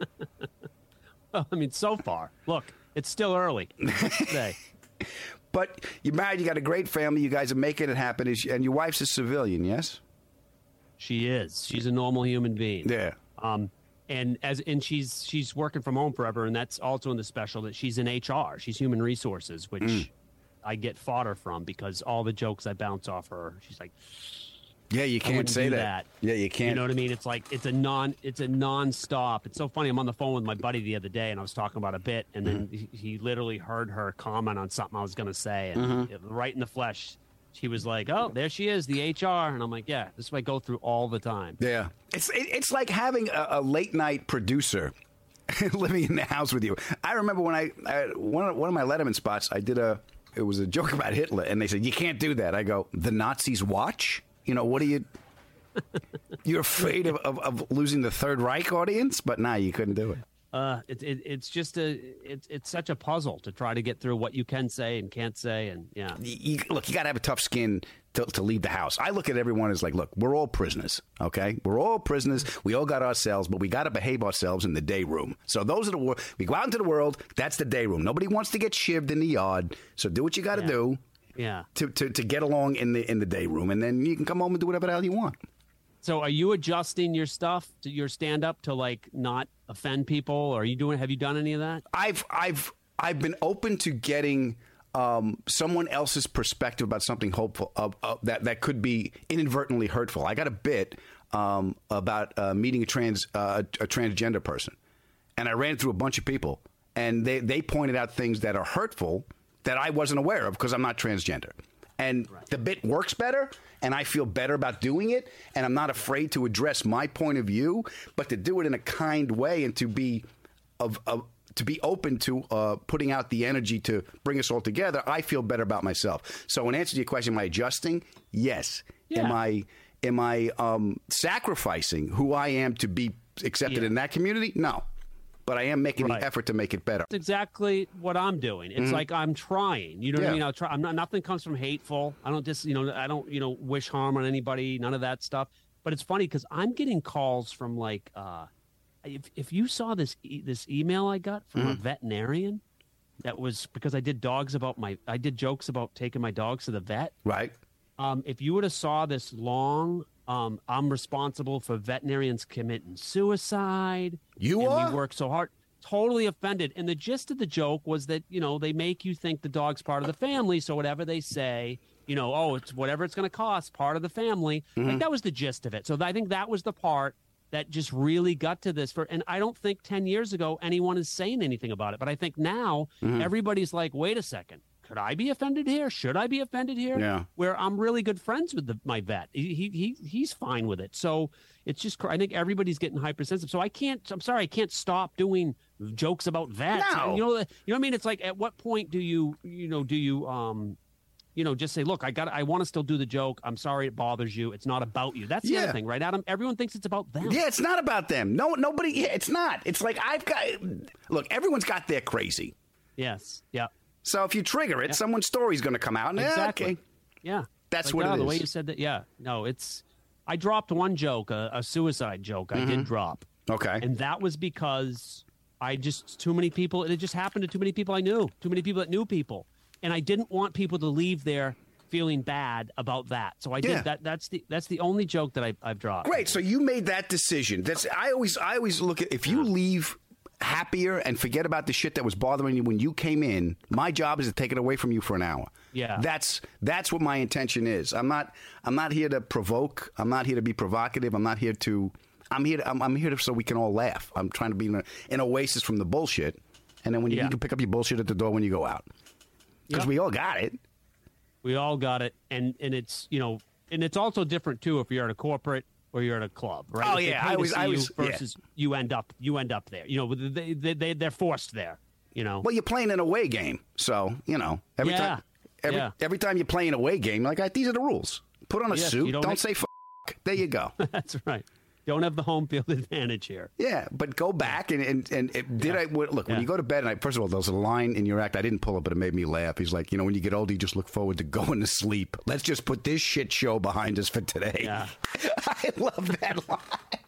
Well, I mean, so far. Look, it's still early. Today. But you're married, you got a great family, you guys are making it happen, and your wife's a civilian, yes? She is. She's a normal human being. Yeah. And she's working from home forever, and that's also in the special that she's in HR. She's human resources, which I get fodder from because all the jokes I bounce off her, she's like, yeah, you can't say that. Yeah, you can't. You know what I mean? It's like it's a nonstop. It's so funny. I'm on the phone with my buddy the other day, and I was talking about a bit, and then he literally heard her comment on something I was going to say, and right in the flesh, she was like, "Oh, there she is, the HR," and I'm like, "Yeah, this is what I go through all the time." Yeah, it's like having a late night producer living in the house with you. I remember when one of my Letterman spots, it was a joke about Hitler, and they said you can't do that. I go, the Nazis watch. What are you? You're afraid of losing the Third Reich audience, but you couldn't do it. It's just it's such a puzzle to try to get through what you can say and can't say, and Look, you got to have a tough skin to leave the house. I look at everyone as like, look, we're all prisoners, okay? We're all prisoners. We all got our cells, but we got to behave ourselves in the day room. So those are we go out into the world. That's the day room. Nobody wants to get shivved in the yard. So do what you got to do. Yeah. To get along in the day room, and then you can come home and do whatever the hell you want. So are you adjusting your stuff to your stand-up to like not offend people? Or have you done any of that? I've been open to getting someone else's perspective about something hopeful that could be inadvertently hurtful. I got a bit about meeting a transgender person, and I ran through a bunch of people, and they pointed out things that are hurtful that I wasn't aware of because I'm not transgender. And the bit works better, and I feel better about doing it, and I'm not afraid to address my point of view, but to do it in a kind way and to be open to putting out the energy to bring us all together, I feel better about myself. So in answer to your question, am I adjusting? Yes. Yeah. Am I sacrificing who I am to be accepted in that community? No. But I am making the effort to make it better. That's exactly what I'm doing. It's like I'm trying. You know what I mean? I'll try. Nothing comes from hateful. I don't I don't wish harm on anybody. None of that stuff. But it's funny because I'm getting calls from like, if you saw this email I got from a veterinarian, that was because I did jokes about taking my dogs to the vet. Right. If you would have saw this long. I'm responsible for veterinarians committing suicide. We work so hard. Totally offended. And the gist of the joke was that, they make you think the dog's part of the family. So whatever they say, it's whatever it's going to cost, part of the family. Like that was the gist of it. So I think that was the part that just really got to this. And I don't think 10 years ago anyone is saying anything about it. But I think now everybody's like, wait a second. Could I be offended here? Should I be offended here? Yeah. Where I'm really good friends with my vet. He's fine with it. So it's just, I think everybody's getting hypersensitive. So I can't stop doing jokes about vets. No. You know what I mean? It's like, at what point do you just say, look, I want to still do the joke. I'm sorry it bothers you. It's not about you. That's the other thing, right, Adam? Everyone thinks it's about them. Yeah, it's not about them. Nobody. Yeah, it's not. It's like look, everyone's got their crazy. Yes. Yeah. So if you trigger it, someone's story's going to come out. And exactly. Okay. Yeah. That's what it is. The way you said that. Yeah. No, I dropped one joke, a suicide joke. I did drop. Okay. And that was because too many people, it just happened to too many people I knew, too many people that knew people. And I didn't want people to leave there feeling bad about that. So I did that. That's the only joke that I've dropped. Great. So you made that decision. I always look at, if you leave happier and forget about the shit that was bothering you when you came in, my job is to take it away from you for an hour. Yeah. That's what my intention is. I'm not here to provoke. I'm not here to be provocative. I'm here to so we can all laugh. I'm trying to be an oasis from the bullshit. And then when you can pick up your bullshit at the door when you go out. Because we all got it. We all got it. And it's, and it's also different too if you're at a corporate or you're at a club, right? Oh, yeah. I was versus you end up there. They're forced there. Well, you're playing an away game, so every time you play an away game, like these are the rules. Put on a suit. Don't say f***. There you go. That's right. Don't have the home field advantage here. Yeah, but go back when you go to bed, and first of all, there was a line in your act I didn't pull it, but it made me laugh. He's like, when you get older, you just look forward to going to sleep. Let's just put this shit show behind us for today. Yeah. I love that line.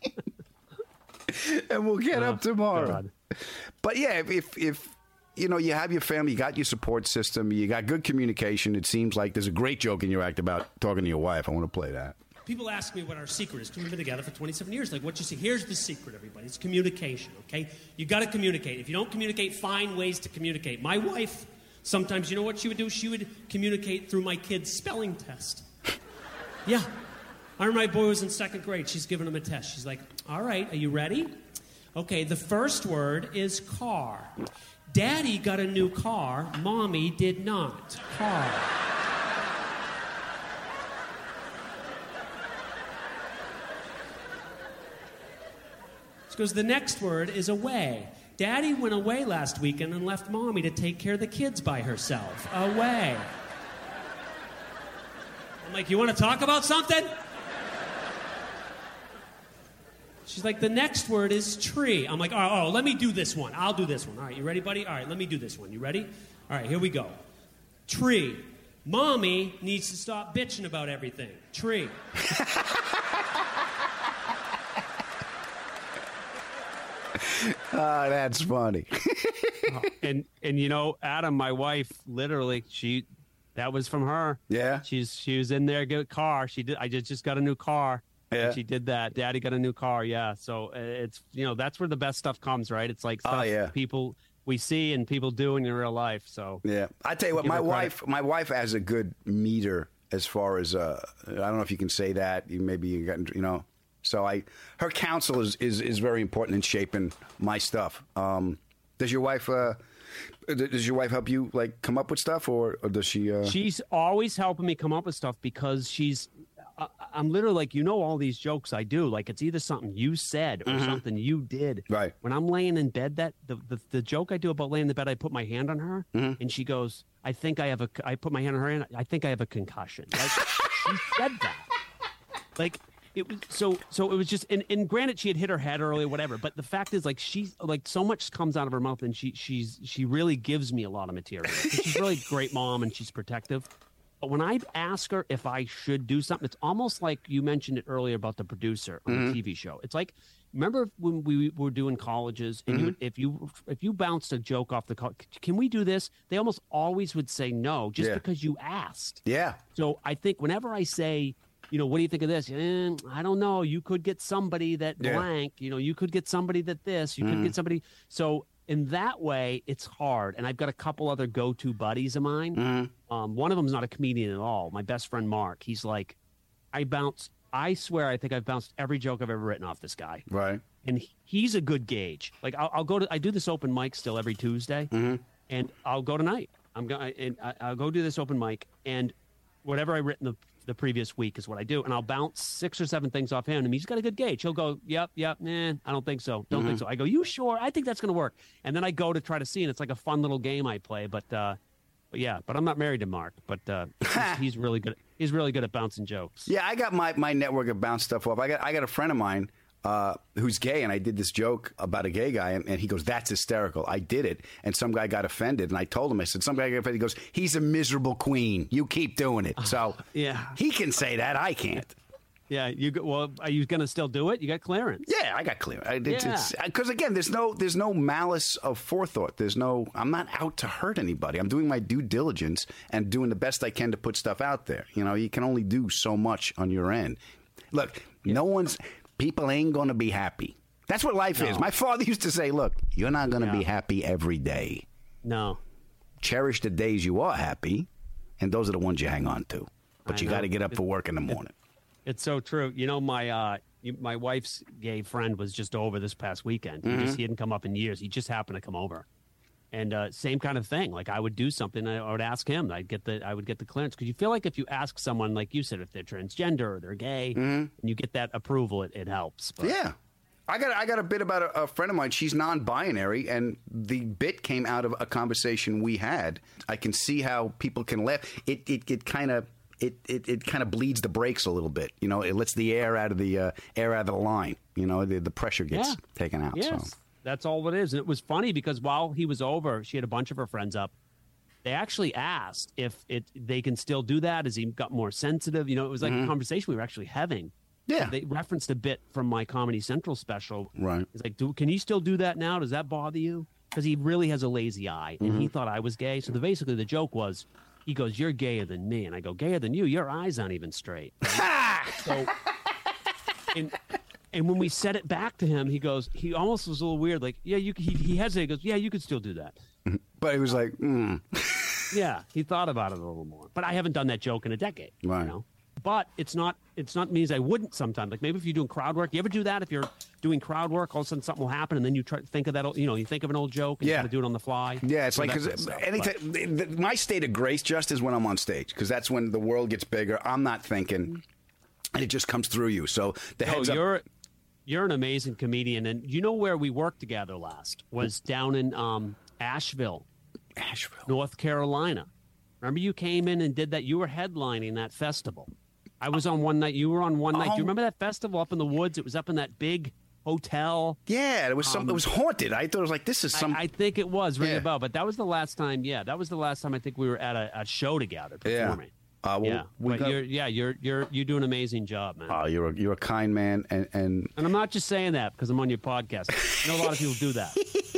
And we'll get up tomorrow. God. But yeah, if you have your family, you got your support system, you got good communication. It seems like there's a great joke in your act about talking to your wife. I want to play that. People ask me what our secret is. We've been together for 27 years. Like, what you see? Here's the secret, everybody. It's communication, okay? You got to communicate. If you don't communicate, find ways to communicate. My wife, sometimes, you know what she would do? She would communicate through my kid's spelling test. Yeah. I remember my boy was in 2nd grade. She's giving him a test. She's like, all right, are you ready? Okay, the first word is car. Daddy got a new car. Mommy did not. Car. She goes, the next word is away. Daddy went away last weekend and left Mommy to take care of the kids by herself. Away. I'm like, you want to talk about something? She's like, the next word is tree. I'm like, oh, let me do this one. I'll do this one. All right, you ready, buddy? All right, let me do this one. You ready? All right, here we go. Tree. Mommy needs to stop bitching about everything. Tree. Oh, that's funny. and you know, Adam, my wife, literally, that was from her. Yeah. She was in there, get a car. She did. I just got a new car. Yeah. And she did that. Daddy got a new car. Yeah. So it's, you know, that's where the best stuff comes, right? It's like stuff people we see and people do in real life. So yeah, I tell you what, my wife has a good meter as far as I don't know if you can say that. Maybe you got, you know. So her counsel is very important in shaping my stuff. Does your wife help you like come up with stuff, or does she? She's always helping me come up with stuff because I'm literally like, you know, all these jokes I do, like it's either something you said or something you did. Right. When I'm laying in bed, that the joke I do about laying in the bed, I put my hand on her and she goes, I put my hand on her hand. I think I have a concussion. Like she said that. Like it was so it was just, and granted she had hit her head earlier, whatever. But the fact is, like, she's like, so much comes out of her mouth, and she really gives me a lot of material. She's really a great mom and she's protective. But when I ask her if I should do something, it's almost like you mentioned it earlier about the producer on the TV show. It's like, remember when we were doing colleges, and if you bounced a joke off the call, can we do this? They almost always would say no, just because you asked. Yeah. So I think whenever I say, you know, what do you think of this? I don't know. You could get somebody that blank. You know, you could get somebody that this. You could get somebody. So in that way, it's hard. And I've got a couple other go-to buddies of mine. One of them's not a comedian at all. My best friend, Mark. He's like, I swear I think I've bounced every joke I've ever written off this guy. Right. And he's a good gauge. Like I do this open mic still every Tuesday, and I'll go tonight. I'll go do this open mic, and whatever I've written the previous week is what I do, and I'll bounce 6 or 7 things off him, and he's got a good gauge. He'll go, yep, I don't think so. Don't think so. I go, you sure? I think that's going to work. And then I go to try to see, and it's like a fun little game I play. But I'm not married to Mark, but he's really good. He's really good at bouncing jokes. Yeah, I got my network of bounce stuff off. I got a friend of mine who's gay, and I did this joke about a gay guy, and he goes, that's hysterical. I did it, and some guy got offended, and I told him, I said, some guy got offended. He goes, he's a miserable queen. You keep doing it. So he can say that. I can't. Yeah, are you going to still do it? You got clearance. Yeah, I got clearance. Because again, there's no malice of forethought. I'm not out to hurt anybody. I'm doing my due diligence and doing the best I can to put stuff out there. You know, you can only do so much on your end. Look, people ain't going to be happy. That's what life is. My father used to say, look, you're not going to be happy every day. No. Cherish the days you are happy, and those are the ones you hang on to. But you got to get up for work in the morning. It's so true. You know, my wife's gay friend was just over this past weekend. He hadn't come up in years. He just happened to come over. And same kind of thing. Like I would do something, I would ask him. I would get the clearance, because you feel like if you ask someone, like you said, if they're transgender or they're gay, and you get that approval, it helps. But. Yeah, I got a bit about a friend of mine. She's non-binary, and the bit came out of a conversation we had. I can see how people can laugh. It kind of bleeds the brakes a little bit. You know, it lets the air out of the line. You know, the pressure gets taken out. Yes. So. That's all it is. And it was funny because while he was over, she had a bunch of her friends up. They actually asked if they can still do that as he got more sensitive. You know, it was like a conversation we were actually having. Yeah. They referenced a bit from my Comedy Central special. Right. He's like, can you still do that now? Does that bother you? Because he really has a lazy eye, and he thought I was gay. So basically the joke was, he goes, you're gayer than me. And I go, gayer than you? Your eyes aren't even straight. Right? So, and when we said it back to him, he goes, he almost was a little weird. Like, yeah, he hesitated. He goes, yeah, you could still do that. But he was like, Yeah, he thought about it a little more. But I haven't done that joke in a decade. Right. You know? But it's not means I wouldn't sometimes. Like maybe if you're doing crowd work, you ever do that? If you're doing crowd work, all of a sudden something will happen, and then you try to think of that. You know, you think of an old joke, and you got to do it on the fly. Yeah, it's like, because my state of grace just is when I'm on stage, because that's when the world gets bigger. I'm not thinking, and it just comes through you. So the heads up. You're an amazing comedian, and you know where we worked together last was down in Asheville, North Carolina. Remember you came in and did that? You were headlining that festival. I was on one night. You were on one night. Do you remember that festival up in the woods? It was up in that big hotel. Yeah, it was it was haunted. I thought it was like, this is some. I think it was ringing a bell, but that was the last time. Yeah, that was the last time I think we were at a show together performing. Well, you do an amazing job, man. Oh, you're a kind man, and I'm not just saying that because I'm on your podcast. I know a lot of people do that.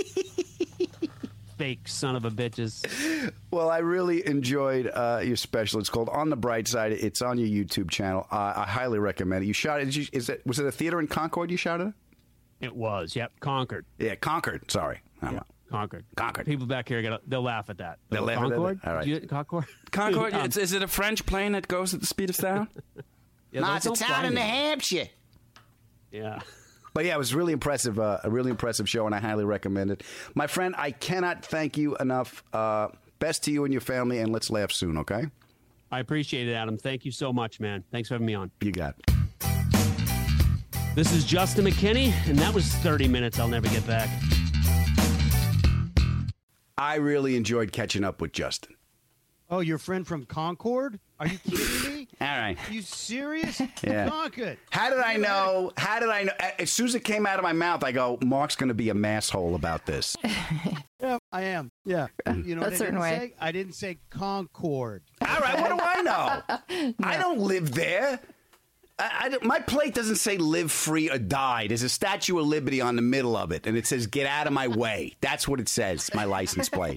Fake son of a bitches. Well, I really enjoyed your special. It's called On the Bright Side. It's on your YouTube channel. I highly recommend it. You shot it. Was it a theater in Concord you shot it at? It was. Yep, Concord. Yeah, Concord. Sorry. Concord. Concord. People back here, they'll laugh at that. They'll laugh Concord? at that? All right. Concord? Concord, is it a French plane that goes at the speed of sound? No, it's a town in New Hampshire. Yeah. But yeah, it was really impressive, a really impressive show, and I highly recommend it. My friend, I cannot thank you enough. Best to you and your family, and let's laugh soon, okay? I appreciate it, Adam. Thank you so much, man. Thanks for having me on. You got it. This is Justin McKinney, and that was 30 minutes I'll never get back. I really enjoyed catching up with Justin. Oh, your friend from Concord? Are you kidding me? All right. Are you serious? Yeah. Concord. How did I know? As soon as it came out of my mouth, I go, Mark's going to be a masshole about this. Yeah, I am. Yeah. You know what I certain didn't way. say? I didn't say Concord. All right, what do I know? I don't live there. My plate doesn't say live free or die. There's a Statue of Liberty on the middle of it, and it says get out of my way. That's what it says, my license plate.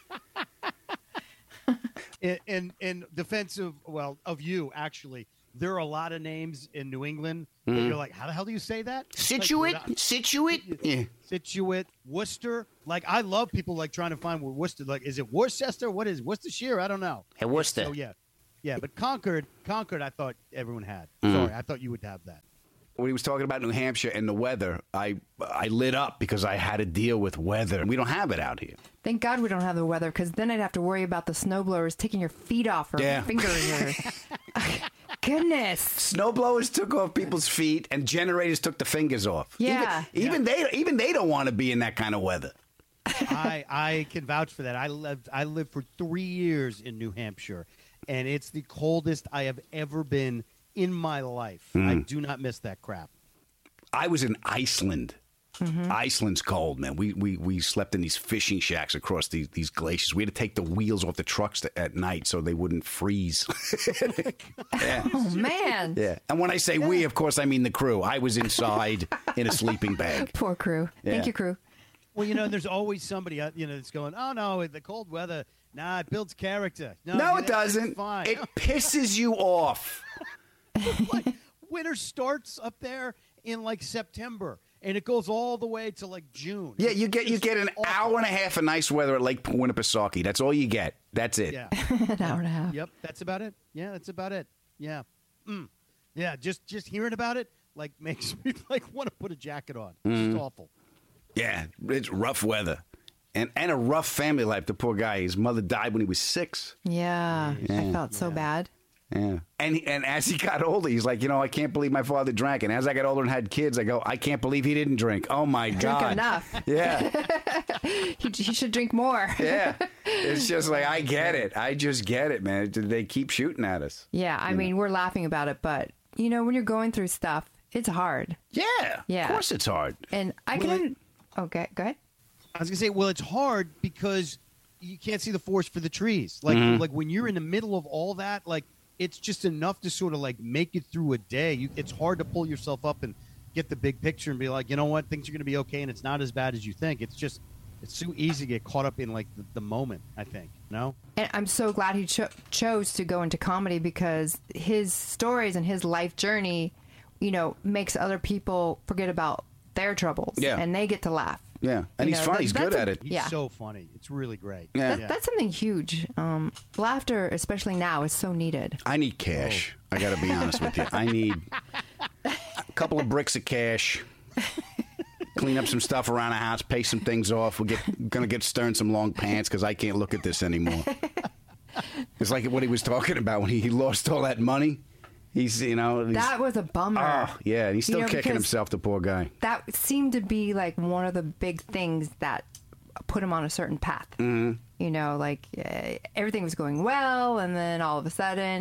In defense of you, actually, there are a lot of names in New England where you're like, how the hell do you say that? Situate? Yeah. Situate, Worcester. Like, I love people like trying to find where Worcester. Like, is it Worcester? What is Worcestershire? I don't know. Hey, Worcester. So yeah, but Concord, I thought everyone had. Sorry, I thought you would have that. When he was talking about New Hampshire and the weather, I lit up because I had to deal with weather. We don't have it out here. Thank God we don't have the weather, because then I'd have to worry about the snowblowers taking your feet off or finger in your... Goodness. Snowblowers took off people's feet, and generators took the fingers off. Yeah. Even they don't want to be in that kind of weather. I can vouch for that. I lived for 3 years in New Hampshire, and it's the coldest I have ever been in my life. I do not miss that crap. I was in Iceland. Mm-hmm. Iceland's cold, man. We slept in these fishing shacks across these glaciers. We had to take the wheels off the trucks at night so they wouldn't freeze. Yeah. Oh, man. Yeah. And when I say we, of course, I mean the crew. I was inside in a sleeping bag. Poor crew. Yeah. Thank you, crew. Well, there's always somebody, that's going, oh, no, the cold weather, nah, it builds character. No, it doesn't. It's fine. It pisses you off. Like, winter starts up there in, like, September, and it goes all the way to, like, June. Yeah, you get an hour and a half of nice weather at Lake Winnipesaukee. That's all you get. That's it. Yeah. An hour and a half. Yep, that's about it. Yeah, that's about it. Yeah. Yeah, just hearing about it, like, makes me, like, want to put a jacket on. It's just awful. Yeah, it's rough weather. And a rough family life. The poor guy, his mother died when he was 6. Yeah. I felt so bad. Yeah. And as he got older, he's like, I can't believe my father drank. And as I got older and had kids, I go, I can't believe he didn't drink. Oh, my God. Drink enough. Yeah. he should drink more. Yeah. It's just like, I get it. I just get it, man. They keep shooting at us. Yeah. I mean, we're laughing about it, but, when you're going through stuff, it's hard. Yeah. Yeah. Of course it's hard. And I can... Okay, go ahead. I was going to say, well, it's hard because you can't see the forest for the trees. Like when you're in the middle of all that, like, it's just enough to sort of, like, make it through a day. It's hard to pull yourself up and get the big picture and be like, you know what, things are going to be okay, and it's not as bad as you think. It's so easy to get caught up in, like, the moment, I think, And I'm so glad he chose to go into comedy, because his stories and his life journey, makes other people forget about their troubles. Yeah. And they get to laugh. Yeah. And he's funny. He's good at it. He's so funny. It's really great. Yeah. That's something huge. Laughter, especially now, is so needed. I need cash. I got to be honest with you. I need a couple of bricks of cash. Clean up some stuff around the house. Pay some things off. We're going to get Stern some long pants because I can't look at this anymore. It's like what he was talking about when he lost all that money. He's, that was a bummer. Oh, yeah. He's still kicking himself, the poor guy. That seemed to be like one of the big things that put him on a certain path. Mm-hmm. Everything was going well, and then all of a sudden,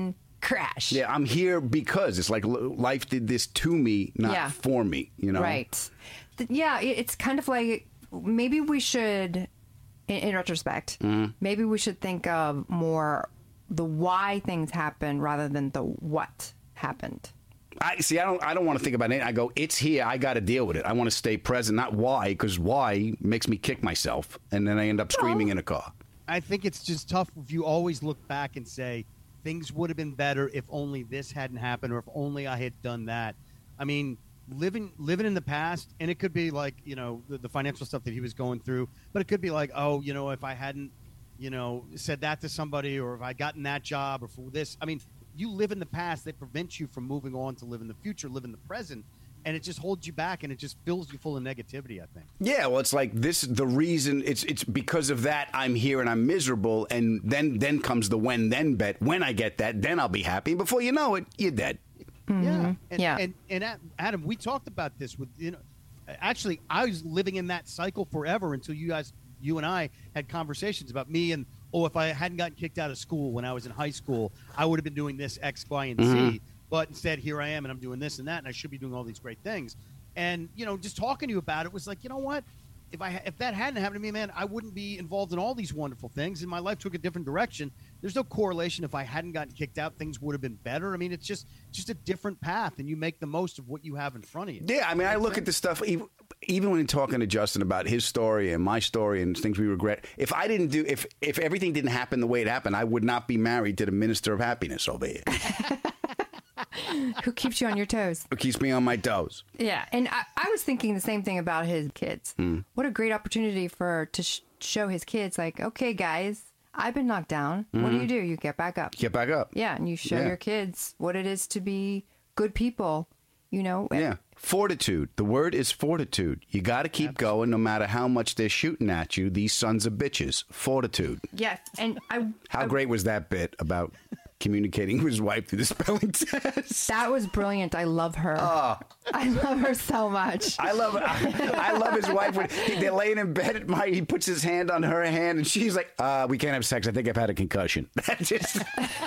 crash. Yeah, I'm here because it's like life did this to me, not for me, you know? Right. Yeah, it's kind of like maybe we should, in retrospect, maybe we should think of more the why things happen rather than the what happened. I don't want to think about it. I go, it's here. I got to deal with it. I want to stay present, not why, because why makes me kick myself, and then I end up screaming in a car. I think it's just tough if you always look back and say, things would have been better if only this hadn't happened or if only I had done that. I mean, living in the past, and it could be like, you know, the financial stuff that he was going through, but it could be like, oh, you know, if I hadn't, you know, said that to somebody, or if I gotten that job, or for this. I mean, you live in the past, that prevents you from moving on to live in the future, live in the present. And it just holds you back, and it just fills you full of negativity, I think. Yeah, well, it's like this. The reason it's because of that I'm here and I'm miserable, and then comes the then bet. When I get that, then I'll be happy. Before you know it, you're dead. Yeah, and Adam, we talked about this with Actually, I was living in that cycle forever until you and I had conversations about me and if I hadn't gotten kicked out of school when I was in high school, I would have been doing this X, Y, and Z. But instead, here I am, and I'm doing this and that, and I should be doing all these great things. And, you know, just talking to you about it was like, you know what? If that hadn't happened to me, man, I wouldn't be involved in all these wonderful things, and my life took a different direction. There's no correlation. If I hadn't gotten kicked out, things would have been better. I mean, it's just a different path, and you make the most of what you have in front of you. Yeah, I mean, I look at this stuff, even when talking to Justin about his story and my story and things we regret. If everything didn't happen the way it happened, I would not be married to the Minister of Happiness over here. Who keeps you on your toes? Who keeps me on my toes? Yeah, and I was thinking the same thing about his kids. What a great opportunity to show his kids, like, okay, guys, I've been knocked down. What do? You get back up. Get back up. Yeah, and you show your kids what it is to be good people, you know? Yeah. Fortitude. The word is fortitude. You got to keep going no matter how much they're shooting at you, these sons of bitches. Fortitude. Yes, and How great was that bit about communicating with his wife through the spelling test? That was brilliant. I love her. Oh. I love her so much. I love his wife. When they're laying in bed, he puts his hand on her hand, and she's like, we can't have sex. I think I've had a concussion. That just...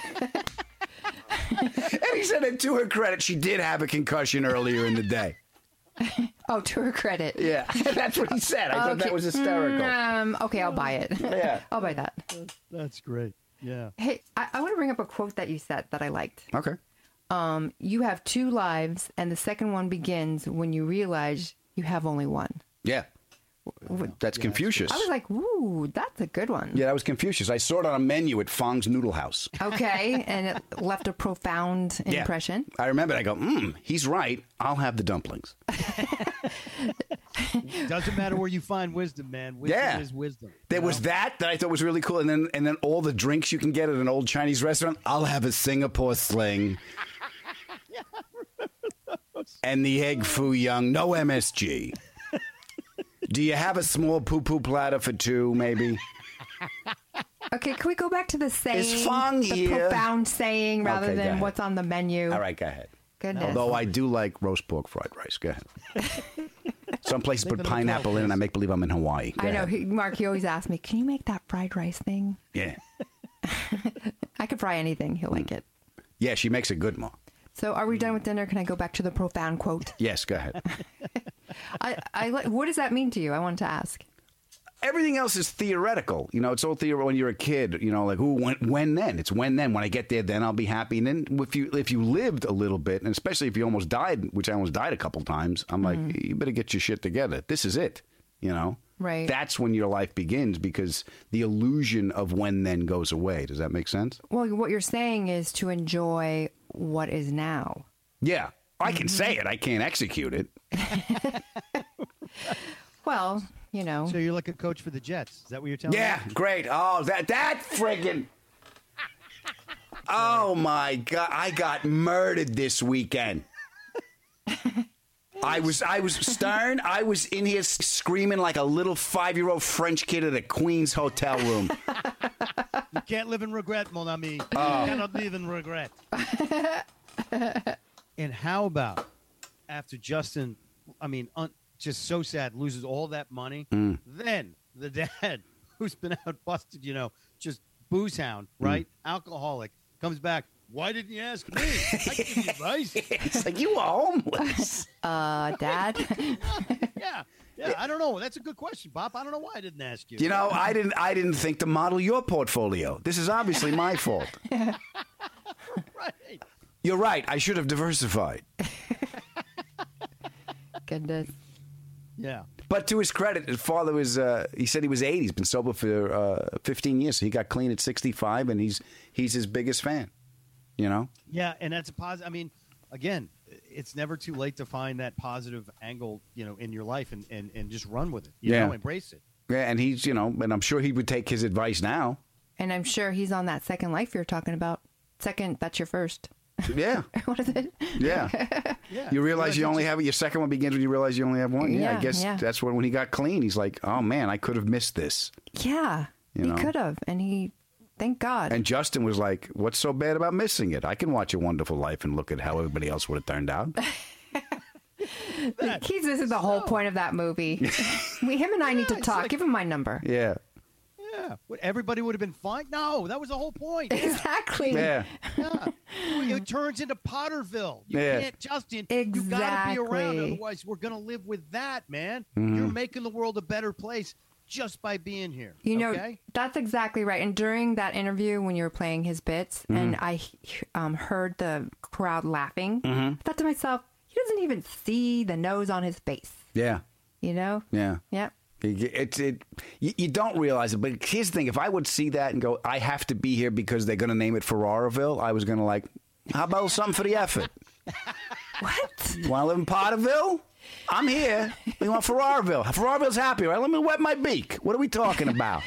And he said that to her credit, she did have a concussion earlier in the day. Oh, to her credit. Yeah, that's what he said. I thought that was hysterical. Okay, I'll buy it. Yeah. I'll buy that. That's great. Yeah. Hey, I want to bring up a quote that you said that I liked. Okay. You have two lives, and the second one begins when you realize you have only one. Yeah. That's Confucius. I was like, ooh, that's a good one. Yeah, that was Confucius. I saw it on a menu at Fong's Noodle House. Okay, and it left a profound impression. I remember it. I go, he's right. I'll have the dumplings. Doesn't matter where you find wisdom, man. Wisdom is wisdom. There was that I thought was really cool. And then all the drinks you can get at an old Chinese restaurant. I'll have a Singapore sling. And the egg foo young. No MSG. Do you have a small poo-poo platter for two, maybe? Okay, can we go back to the saying? Is Fong here? Profound saying rather than what's on the menu. All right, go ahead. Goodness. Although I do like roast pork fried rice. Go ahead. Some places put pineapple in, and I make believe I'm in Hawaii. Go I know. ahead. Mark, he always asks me, can you make that fried rice thing? Yeah. I could fry anything. He'll like it. Yeah, she makes a good one. So are we done with dinner? Can I go back to the profound quote? Yes, go ahead. What does that mean to you? I wanted to ask. Everything else is theoretical. You know, it's all theoretical when you're a kid. You know, like, when then? It's when then. When I get there, then I'll be happy. And then if you lived a little bit, and especially if you almost died, which I almost died a couple times, I'm like, you better get your shit together. This is it. You know? Right. That's when your life begins, because the illusion of when then goes away. Does that make sense? Well, what you're saying is to enjoy what is now. Yeah. I can say it. I can't execute it. Well, you know. So you're like a coach for the Jets. Is that what you're telling me? Yeah, great. Oh, that friggin'. Oh, my God. I got murdered this weekend. I was Stern. I was in here screaming like a little 5-year-old French kid at a Queens hotel room. You can't live in regret, mon ami. You cannot live in regret. And how about after Justin, just so sad, loses all that money, then the dad, who's been out busted, just booze hound, right? Alcoholic, comes back, Why didn't you ask me? I can give you advice. It's like, you were homeless. Dad? Yeah, I don't know. That's a good question, Bob. I don't know why I didn't ask you. You know, I didn't think to model your portfolio. This is obviously my fault. Right. You're right. I should have diversified. Goodness. Yeah. But to his credit, his father was, he said he was 80. He's been sober for 15 years. So he got clean at 65, and he's his biggest fan, you know? Yeah, and that's a positive. I mean, again, it's never too late to find that positive angle, you know, in your life and just run with it. You know, embrace it. Yeah, and he's, you know, and I'm sure he would take his advice now. And I'm sure he's on that second life you're talking about. Second, that's your first. Yeah. What is it? Yeah. You realize you only have it. Your second one begins when you realize you only have one. Yeah, I guess that's when he got clean. He's like, oh, man, I could have missed this. Yeah, he could have. And he, thank God. And Justin was like, what's so bad about missing it? I can watch A Wonderful Life and look at how everybody else would have turned out. He's missing the whole point of that movie. Him and I need to talk. Like, give him my number. Yeah. Yeah. Everybody would have been fine. No, that was the whole point. Exactly. Yeah. It turns into Potterville. You can't, Justin. Exactly. You got to be around. Otherwise, we're going to live with that, man. Mm-hmm. You're making the world a better place just by being here. You know, that's exactly right. And during that interview, when you were playing his bits, and I heard the crowd laughing, I thought to myself, he doesn't even see the nose on his face. Yeah. You know? Yeah. Yep. You don't realize it, but here's the thing. If I would see that and go, I have to be here because they're going to name it Ferraraville, I was going to like, how about something for the effort? What? You want to live in Potterville? I'm here. We want Ferraraville. Ferraraville's happy, right? Let me wet my beak. What are we talking about?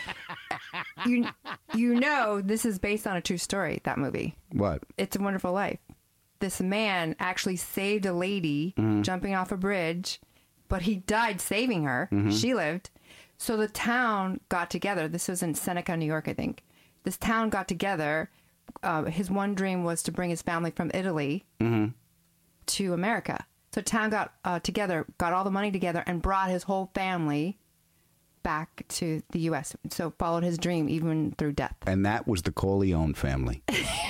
You know, this is based on a true story, that movie. What? It's a Wonderful Life. This man actually saved a lady jumping off a bridge, but he died saving her. She lived. So the town got together. This was in Seneca, New York, I think. This town got together. His one dream was to bring his family from Italy to America. So town got together, got all the money together, and brought his whole family back to the U.S. So followed his dream even through death. And that was the Corleone family.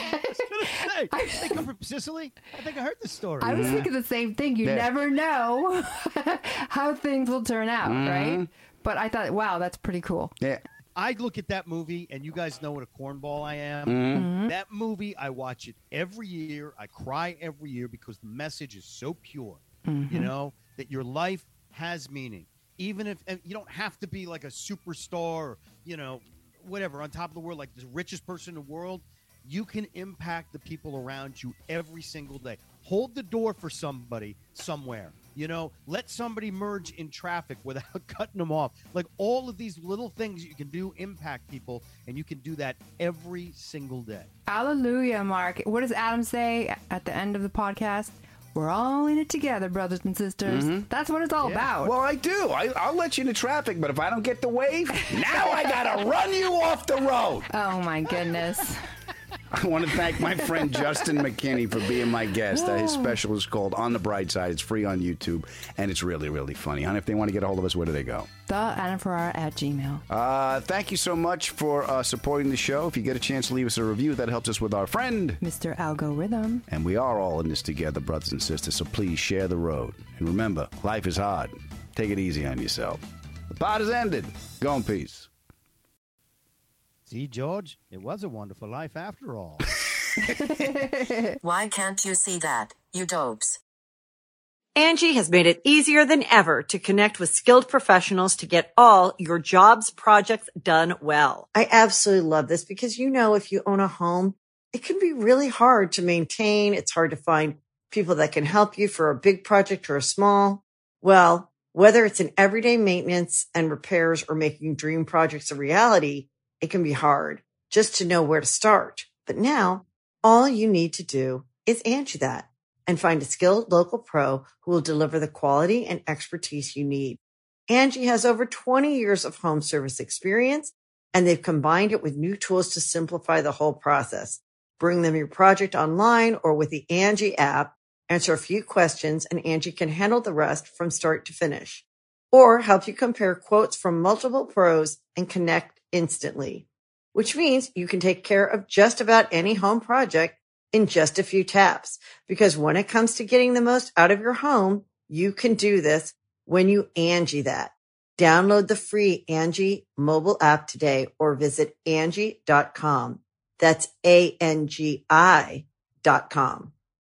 They come from Sicily? I think I heard this story. I was thinking the same thing. You never know how things will turn out, right? But I thought, wow, that's pretty cool. Yeah. I look at that movie, and you guys know what a cornball I am. That movie, I watch it every year. I cry every year because the message is so pure, you know, that your life has meaning. Even if you don't have to be like a superstar or, you know, whatever, on top of the world, like the richest person in the world. You can impact the people around you every single day. Hold the door for somebody somewhere. You know, let somebody merge in traffic without cutting them off. Like all of these little things you can do impact people, and you can do that every single day. Hallelujah, Mark. What does Adam say at the end of the podcast? We're all in it together, brothers and sisters. That's what it's all about. Well, I do. I'll let you into traffic, but if I don't get the wave, now I got to run you off the road. Oh, my goodness. I want to thank my friend Justin McKinney for being my guest. His special is called On the Bright Side. It's free on YouTube, and it's really, really funny. And if they want to get a hold of us, where do they go? TheAdamFerrara@gmail. Thank you so much for supporting the show. If you get a chance to leave us a review, that helps us with our friend, Mr. Algorithm. And we are all in this together, brothers and sisters, so please share the road. And remember, life is hard. Take it easy on yourself. The pod has ended. Go in peace. See, George, it was a wonderful life after all. Why can't you see that, you dopes? Angie has made it easier than ever to connect with skilled professionals to get all your jobs projects done well. I absolutely love this because, you know, if you own a home, it can be really hard to maintain. It's hard to find people that can help you for a big project or a small. Well, whether it's in everyday maintenance and repairs or making dream projects a reality, it can be hard just to know where to start. But now all you need to do is Angie that and find a skilled local pro who will deliver the quality and expertise you need. Angie has over 20 years of home service experience, and they've combined it with new tools to simplify the whole process. Bring them your project online or with the Angie app, answer a few questions, and Angie can handle the rest from start to finish. Or help you compare quotes from multiple pros and connect instantly, which means you can take care of just about any home project in just a few taps. Because when it comes to getting the most out of your home, you can do this when you Angie that. Download the free Angie mobile app today or visit Angie.com. That's ANGI.com.